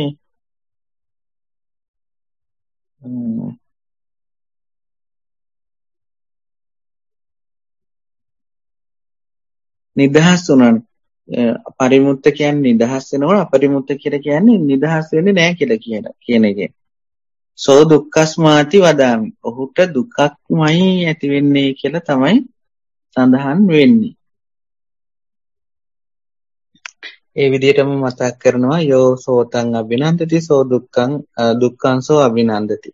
නිදහස් වුණානේ. පරිමුත්ත කියන්නේ නිදහස් වෙනවනේ. අපරිමුත්ත කියලා කියන්නේ නිදහස් වෙන්නේ නැහැ කියලා කියන එක. සෝ දුක්ඛස්මාති වදාමි. ඔහුට දුකක්මයි ඇති වෙන්නේ කියලා තමයි සඳහන් වෙන්නේ. ඒ විදිහටම මතක් කරනවා යෝ සෝතං අභිනන්දති සෝ දුක්ඛං සෝ අභිනන්දති.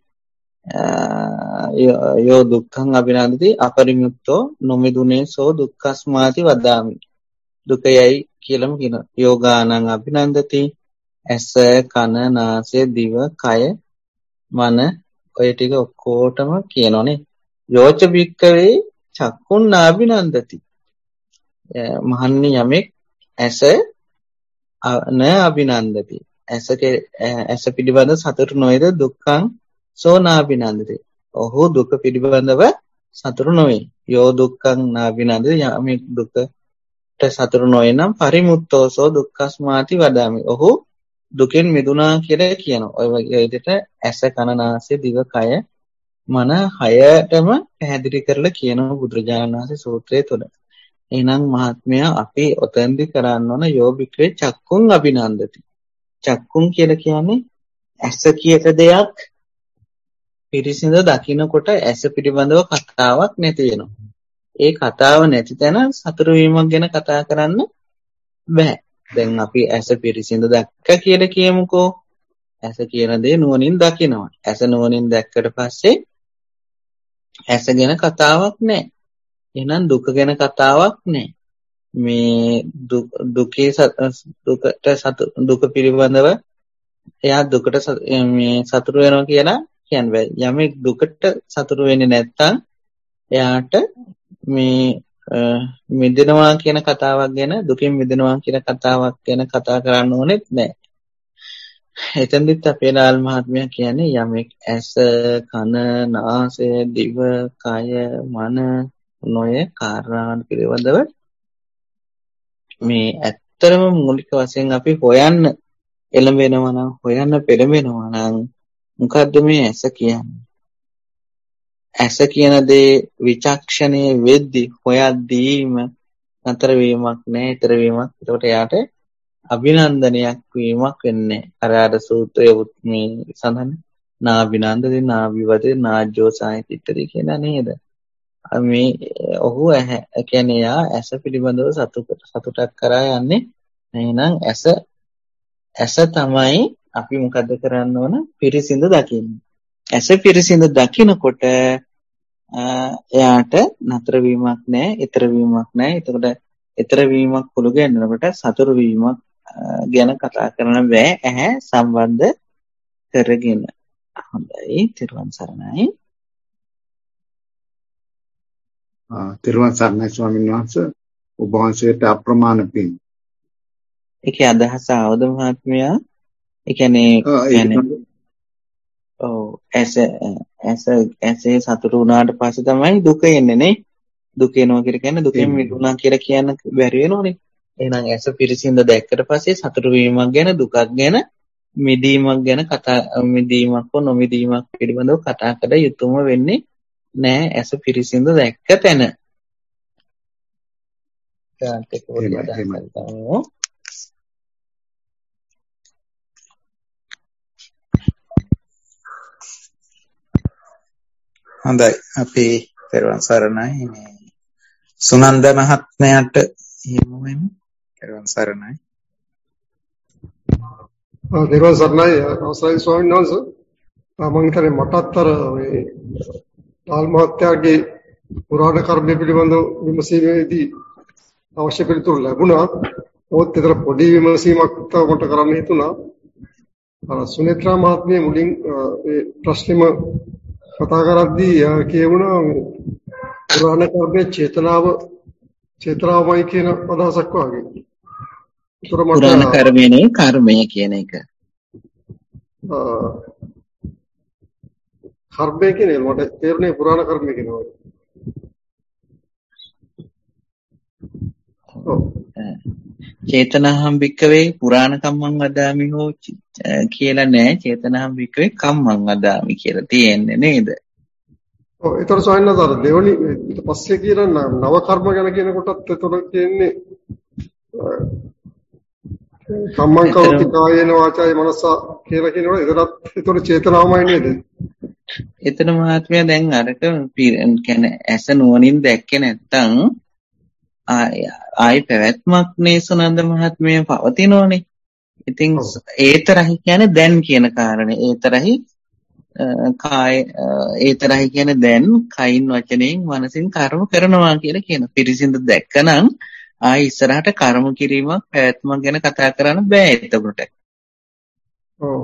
යෝ දුක්ඛං අභිනන්දති අපරිමුක්තෝ නොමිදුනේ සෝ දුක්ඛස්මාති වදාමි. දුකයයි කියලාම කියනවා. යෝගානං අභිනන්දති ඇස කන නාසය දිව කය මන ඔය ටික ඔක්කොටම කියනෝනේ. යෝච බික්කවේ චක්කුන් නාභිනන්දති. මහන්නි යමෙක් ඇස න අභිනන්දති. ඇස පිළිබඳ සතුටු නොවේද දුක්ඛං සෝ නාභිනන්දති. ඔහු දුක පිළිබඳව සතුටු නොවේ. යෝ දුක්ඛං නාභිනන්දති. යමෙක් දුකට සතුටු නොවේ නම් පරිමුත්තෝ සෝ දුක්ඛස්මාති වදාමි. ඔහු දුකෙන් මිදුණා කියලා කියනවා. ඔය වගේ විදිහට ඇස කන නාසය දිව කය මන හයටම පැහැදිලි කරලා කියනවා බුදුරජාණන් වහන්සේ සූත්‍රයේ තුල. එහෙනම් මහත්මයා අපි ඔතෙන්දි කරන්න ඕන යෝබික්‍රේ චක්කුං අභිනන්දති. චක්කුං කියලා කියන්නේ ඇස කියන දෙයක් පිරිසිඳ දකින්නකොට ඇස පිළිබඳව කතාවක් නැති වෙනවා. ඒ කතාව නැති තැන සතුරු වීමක් ගැන කතා කරන්න බෑ. දැන් අපි ඇස පිරිසිදු දැක්ක කියලා කියමුකෝ. ඇස කියන දේ නුවණින් දකිනවා. ඇස නුවණින් දැක්කට පස්සේ ඇස ගැන කතාවක් නැහැ. එහෙනම් දුක ගැන කතාවක් නැහැ. මේ දුක පිළිබඳව එයා දුකට මේ සතුරු වෙනවා කියලා කියන්න බෑ. යමෙක් දුකට සතුරු වෙන්නේ නැත්තම් එයාට මේ මිදෙනවා කියන කතාවක් ගැන දුකින් මිදෙනවා කියන කතාවක් ගැන කතා කරන්න ඕනෙත් නැහැ. එතෙන්දිත් අපේ ලාල් මහත්මයා කියන්නේ යමෙක් ඇස, කන, නාසය, දිව, කය, මන නොය කාරණාන් පිළිබඳව මේ ඇත්තරම මූලික වශයෙන් අපි හොයන්න එළඹෙනවා නම් හොයන්න පෙළඹෙනවා නම් මොකද්ද මේ ඇස කියන්නේ? ඇස කියන දේ විචක්ෂණයේ වෙද්දි හොයද්දීම නතර වීමක් නැහැ, ඊතර වීමක්. ඒකට එයාට අභිනන්දනයක් වීමක් වෙන්නේ. අර සූත්‍රයේ මේ සඳහන් නාභිනන්දේ නාභිවදේ නාජ්ජෝසාය තිට්ඨති කියන නේද? මේ ඔහු කියන්නේ යා ඇස පිළිබඳව සතුටක් කරා යන්නේ. එහෙනම් ඇස තමයි අපි මොකද කරන්න ඕන? පිරිසිදු දකින්න. ඇස පිරිසිදු දකිනකොට එයාට නතර වීමක් නැහැ, ඊතර වීමක් නැහැ. එතකොට ඊතර වීමක් කුළු ගැන්නකොට සතුරු වීමක් ගැන කතා කරන්න බෑ ඇහැ සම්බන්ධ කරගෙන. හොඳයි, තිරුවන් සරණයි. තිරුවන් සරණයි ස්වාමීන් වහන්සේ. ඔබ වහන්සේට අප්‍රමාණ පින්. ඒකේ අදහස ආවද මහත්මයා? ඒ කියන්නේ ඇසේ සතුටු වුණාට පස්සේ තමයි දුක එන්නේ නේ. දුක එනවා කියන්නේ දුකෙන් මිදුණා කියලා කියන්න බැරි වෙනෝනේ. එහෙනම් ඇස පිරිසිදු දැක්කට පස්සේ සතුටු වීමක් ගැන, දුකක් ගැන, මිදීමක් ගැන මිදීමක් හෝ නොමිදීමක් පිළිබඳව කතා කර යුතුම වෙන්නේ නෑ ඇස පිරිසිදු දැක්ක තැන. හොඳයි, අපි පෙරවන් සරණයි. මේ සුනන්ද මහත්මයාට යමු වෙමු. පෙරවන් සරණයි. පෙරවන් සරණයි අවසරයි ස්වාමීන් වහන්සේ. මම හිතන්නේ මටත් අර මේ ලාල් මහත්තයාගේ පුරාණ කර්මය පිළිබඳව විමසීමේදී අවශ්‍ය පිළිතුරු ලැබුණා. ඕත් ඒතර පොඩි විමසීමක් තව මට කරන්න හිතුණා. අර සුනේත්‍රා මහත්මිය මුලින් ඒ ප්‍රශ්නෙම කතා කරද්දී කියවුණා පුරාණ කර්මයේ චේතනාවයි කියන අදහසක් වගේ. පුරාණ කර්මයනේ කර්මය කියන එක. කර්මය කියන්නේ මට තේරුනේ පුරාණ කර්මය කියනවා. චේතනාහම් භික්කවේ පුරාණ කම්මං වදාමි හෝ කියලා නෑ. චේතනාහම් භික්කවේ කම්මං වදාමි කියලා තියෙන්නේ නේද? ඔව්. ඒතර සොයන්නතර දෙවනි ඊට පස්සේ කියන නව කර්ම ගැන කියන කොටත් ඒතර කියන්නේ කම්මං කවති කායේන වාචාය මනසා කියලා කියනවා. ඒතර චේතනාවමයි නේද? එතන මහත්මයා දැන් අරක කියන්නේ ඇස නුවණින් දැක්කේ නැත්තම් ආයි පැවැත්මක් නේ සුනන්ද මහත්මිය පවතිනෝනේ. ඉතින් ඒතරහි කියන්නේ දැන් කියන කාරණේ. ඒතරහි කාය ඒතරහි කියන්නේ දැන් කයින් වචනයෙන් මනසින් කර්ම කරනවා කියලා කියන. පිරිසිදු දැක්කනම් ආයි ඉස්සරහට කර්ම කිරීමක් පැවැත්මක් ගැන කතා කරන්න බෑ එතකොට. ඔව්.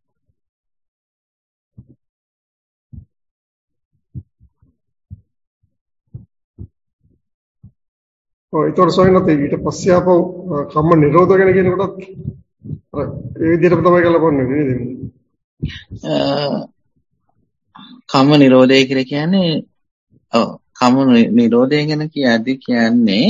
ඒතර සොයනත් ඊට පස්සේ ආපහු කම්ම නිරෝධ ගැන කියන කොටත් අර ඒ විදිහටම තමයි ගලපන්නේ නේද? කම්ම නිරෝධය කියලා කියන්නේ කම්ම නිරෝධය ගැන කියන්නේ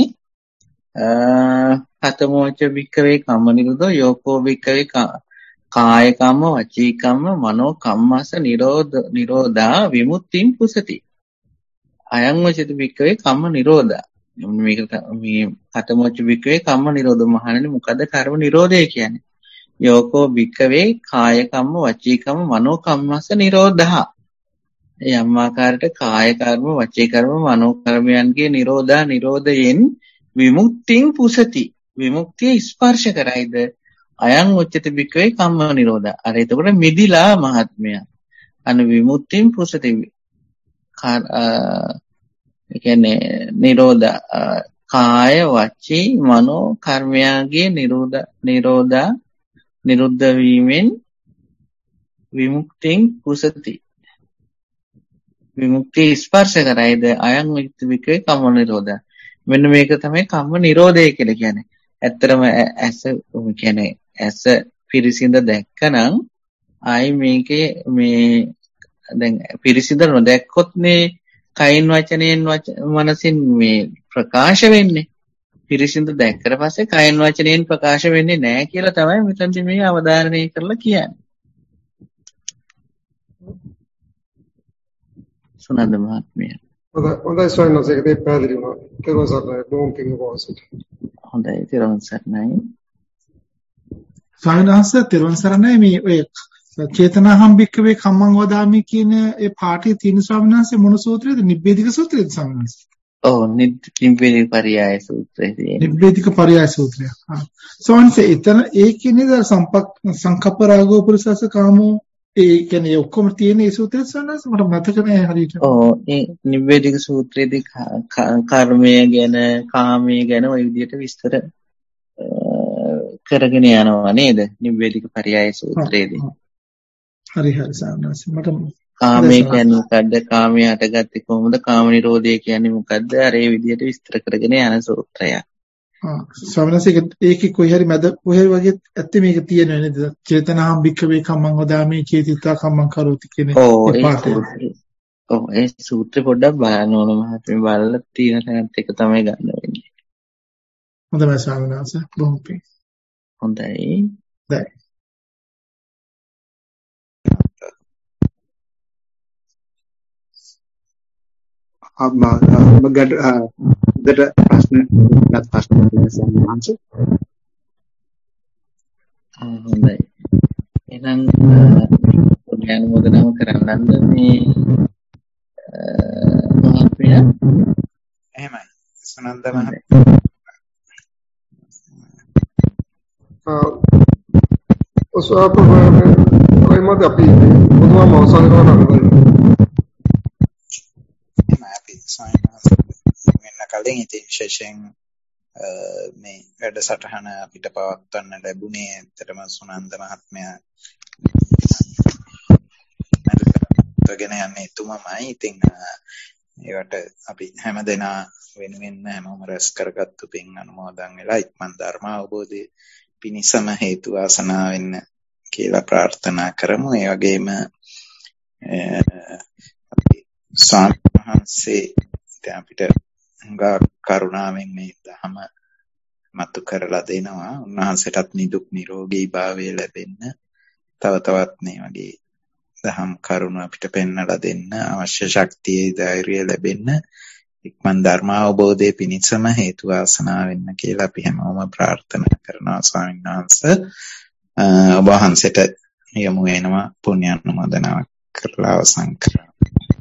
කතමෝච භික්කවේ කම්ම නිරෝධෝ යෝකෝ භික්කවේ කාය කම්ම වචී කම්ම මනෝ කම්මස නිරෝධා විමුක්තිං පුසති. අයං වචිත භික්කවේ කම්ම නිරෝධා. මේක මේ කතමෝච භික්කවේ කම්ම නිරෝධ මහණෙනි මොකද කර්ම නිරෝධය කියන්නේ? යෝකෝ භික්කවේ කාය කම්ම වචී කම්ම මනෝ කම්මස නිරෝධා. යම් ආකාරයට කාය කර්ම වචී කර්ම මනෝ කර්මයන්ගේ නිරෝධයෙන් විමුක්තිං පුසති. විමුක්තිය ස්පර්ශ කරයිද අයං උච්චති භික්ඛවේ කම්ම නිරෝධා. අර එතකොට මිදිලා මහත්මයා. අන විමුක්තියෙන් පුසති. ඒ කියන්නේ නිරෝධ කාය වචී මනෝ කර්මයාගේ නිරුද්ධ වීමෙන් විමුක්තියෙන් පුසති. විමුක්තිය ස්පර්ශ කරයිද අයං උච්චති භික්ඛවේ කම්ම නිරෝධා. මෙන්න මේක තමයි කම්ම නිරෝධය කියලා කියන්නේ. ඇත්තරම ඇස පිරිසිඳ දැක්කනම් ආයි මේකේ මේ දැන් පිරිසිඳ නොදැක්කොත්නේ කයින් වචනයෙන් මනසින් මේ ප්‍රකාශ වෙන්නේ. පිරිසිඳ දැක්කට පස්සේ කයින් වචනයෙන් ප්‍රකාශ වෙන්නේ නැහැ කියලා තමයි මෙතනදී මේ අවධාරණය කරලා කියන්නේ. සුනන්ද මහත්මයා. හොඳයි ස්වාමීන් වහන්සේ ඒක පැහැදිලි වුණා. තෙරුවන් සරණයි. බොහොම පිං ඔබවහන්සේට. හොඳයි තෙරුවන් සරණයි. ස්වාමීන් වහන්සේ තෙරුවන් සරණයි. මේ ඔය චේතනාහම් භික්ඛවේ කම්මං වදාමි කියන ඒ පාඨයේ තියෙන ස්වාමීන් වහන්සේ මොන සූත්‍රයේද? නිබ්බේධික සූත්‍රයේද ස්වාමීන් වහන්සේ? ඔව් නිබ්බේධික පරියාය සූත්‍රයේදී. නිබ්බේධික පරියාය සූත්‍රය. ස්වාමීන් වහන්සේ එතන ඒකේ නේද සංකප්ප රාගෝ පුරුසස කාමෝ ඒ කියන්නේ ඔක්කොම තියෙන ඒ සූත්‍රය සන්නස් මට මතක නෑ හරියට. ඔව් ඒ නිබ්බේධික සූත්‍රයේදී කර්මය ගැන කාමය ගැන ওই විදිහට විස්තර කරගෙන යනවා නේද? නිබ්බේධික පරියාය සූත්‍රයේදී. හරි සන්නස් මට කාමය කියන්නේ මොකද්ද? කාමය හටගත්තේ කොහොමද? කාම නිරෝධය කියන්නේ මොකද්ද? අර ඒ විදිහට විස්තර කරගෙන යන සූත්‍රයක්. ස්වාමීන් වහන්සේ ඒකේ කොයි හරි මැද කොහේ වගේ ඇත්තේ මේක තියෙනව නේද? චේතනාහම් භික්ඛවේ කම්මං වදාමි චේතිතා කම්මං කරෝති කියන ඒ පාඩය. ඔව් ඒ සූත්‍රය පොඩ්ඩක් බලන්න ඕන මහත්මයා. බලලා තියෙන තැනත් එක තමයි ගන්න වෙන්නේ. හොඳයි ස්වාමීන් වහන්සේ. බොහොම පිං. හොඳයි. දැන් මගට ප්‍රශ්න හොඳයි. එහෙනම් පුණ්‍යාන මොදනම කරන්නද මේ මහත්මයා? එහෙමයි. සුනන්ද මහත්මයා. ඔස්වාපරයිමද අපි බුදුම අවසන් කරනවා නේද? අපි සායනස් වෙන කලින් ඉතින් විශේෂයෙන් මේ වැඩසටහන අපිට පවත්වන්න ලැබුණේ ඇත්තටම සුනන්ද මහත්මයා මතකගෙන යන්නේ එතුමමයි. ඉතින් ඒවට අපි හැමදෙනා වෙනුවෙන් හැමෝම රැස් කරගත්තු පින් අනුමෝදන් වෙලා ඉක්මන් ධර්ම අවබෝධය පිණිසම හේතු වාසනා වෙන්න කියලා ප්‍රාර්ථනා කරමු. ඒ වගේම අපි ස්වාමීන් වහන්සේ අපිට හුඟා කරුණාවෙන් මේ ධම මතු කරලා දෙනවා. උන්වහන්සේටත් නිදුක් නිරෝගී භාවය ලැබෙන්න තව තවත් මේ වගේ දහම් කරුණ අපිට පෙන්වලා දෙන්න අවශ්‍ය ශක්තිය ධෛර්යය ලැබෙන්න ඉක්මන් ධර්ම අවබෝධයේ පිණිසම හේතු වාසනා වෙන්න කියලා අපි හැමෝම ප්‍රාර්ථනා කරනවා. ස්වාමීන් වහන්සේ ඔබ වහන්සේට යොමු වෙනවා පුණ්‍ය අනුමෝදනාවක් කරලා අවසන් කරනවා.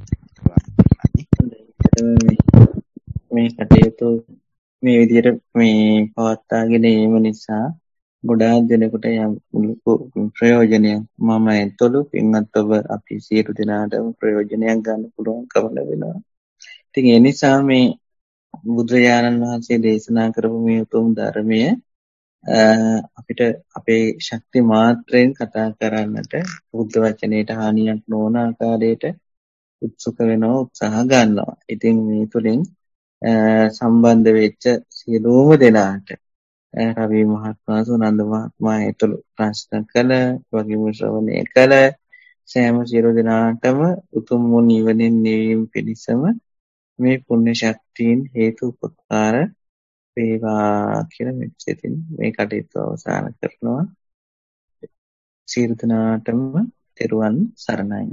මේ කටයුතු මේ විදිහට මේ පවත්වාගෙන ඒම නිසා ගොඩාක් දෙනෙකුට යම් ප්‍රයෝජනයක් මම එතොළු පින්වත් ඔබ අපි සියලු දෙනාටම ප්‍රයෝජනයක් ගන්න පුළුවන්කම ලැබෙනවා. ඉතින් ඒ නිසා මේ බුදුරජාණන් වහන්සේ දේශනා කරපු මේ උතුම් ධර්මය අපිට අපේ ශක්ති මාත්‍රයෙන් කතා කරන්නට බුද්ධ වචනයට හානියක් නොවන ආකාරයට උත්සුක වෙනවා, උත්සාහ ගන්නවා. ඉතින් මේ තුලින් සම්බන්ධ වෙච්ච සියලුම දෙනාට රවි මහත්මයා, සුනන්ද මහත්මයා ඒතුළු ප්‍රශ්න කළ, වගේම ශ්‍රවණය කළ සෑම සියලු දෙනාටම උතුම් වූ නිවනින් නිවීම පිණිසම මේ පුණ්‍ය ශක්තියින් හේතු උපකාර වේවා කියලා මෙච්චරින් මේ කටයුතු අවසන් කරනවා. සියලු දෙනාටම තෙරුවන් සරණයි.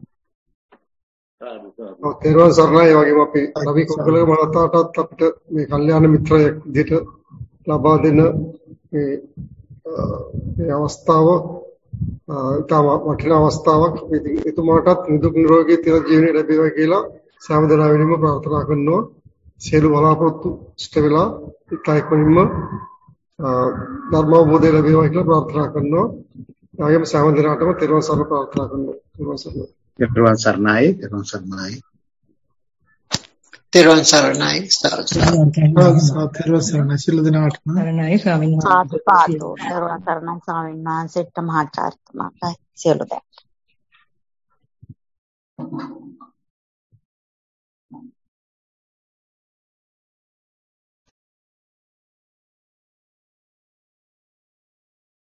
තෙරුවන් සරණයි. ඒ වගේම අපි රවි කුකුලගේ මහතාටත් අපිට මේ කල්යාණ මිත්‍රයෙක් විදිහට ලබා දෙන මේ අවස්ථාව තම වටිනා අවස්ථාවක්. ඉතින් එතුමාටත් නිදුක් නිරෝගී චිර ජීවනය ලැබේවා කියලා සෑම දෙනා වෙනුම ප්‍රාර්ථනා කරනවා. සියලු බලාපොරොත්තු ඉෂ්ට වෙලා ඉක්මනින්ම ධර්මාවබෝධය ලැබේවා කියලා ප්‍රාර්ථනා කරනවා. ආයම සෑම දිනකටම තෙරුවන් සරණ ප්‍රාර්ථනා කරනවා. තෙරුවන් සරණයි. තෙරුවන් සරණයි. තෙරුවන් සරණයි. තෙරුවන් සරණයි. තෙරුවන් සරණයි. සියලු දෙනාටම සරණයි ස්වාමීන් වහන්සේ. සාදු පාදෝ. තෙරුවන් සරණයි ස්වාමීන් වහන්සේට මහාචාර්යතුමාට සියලු දෙනා.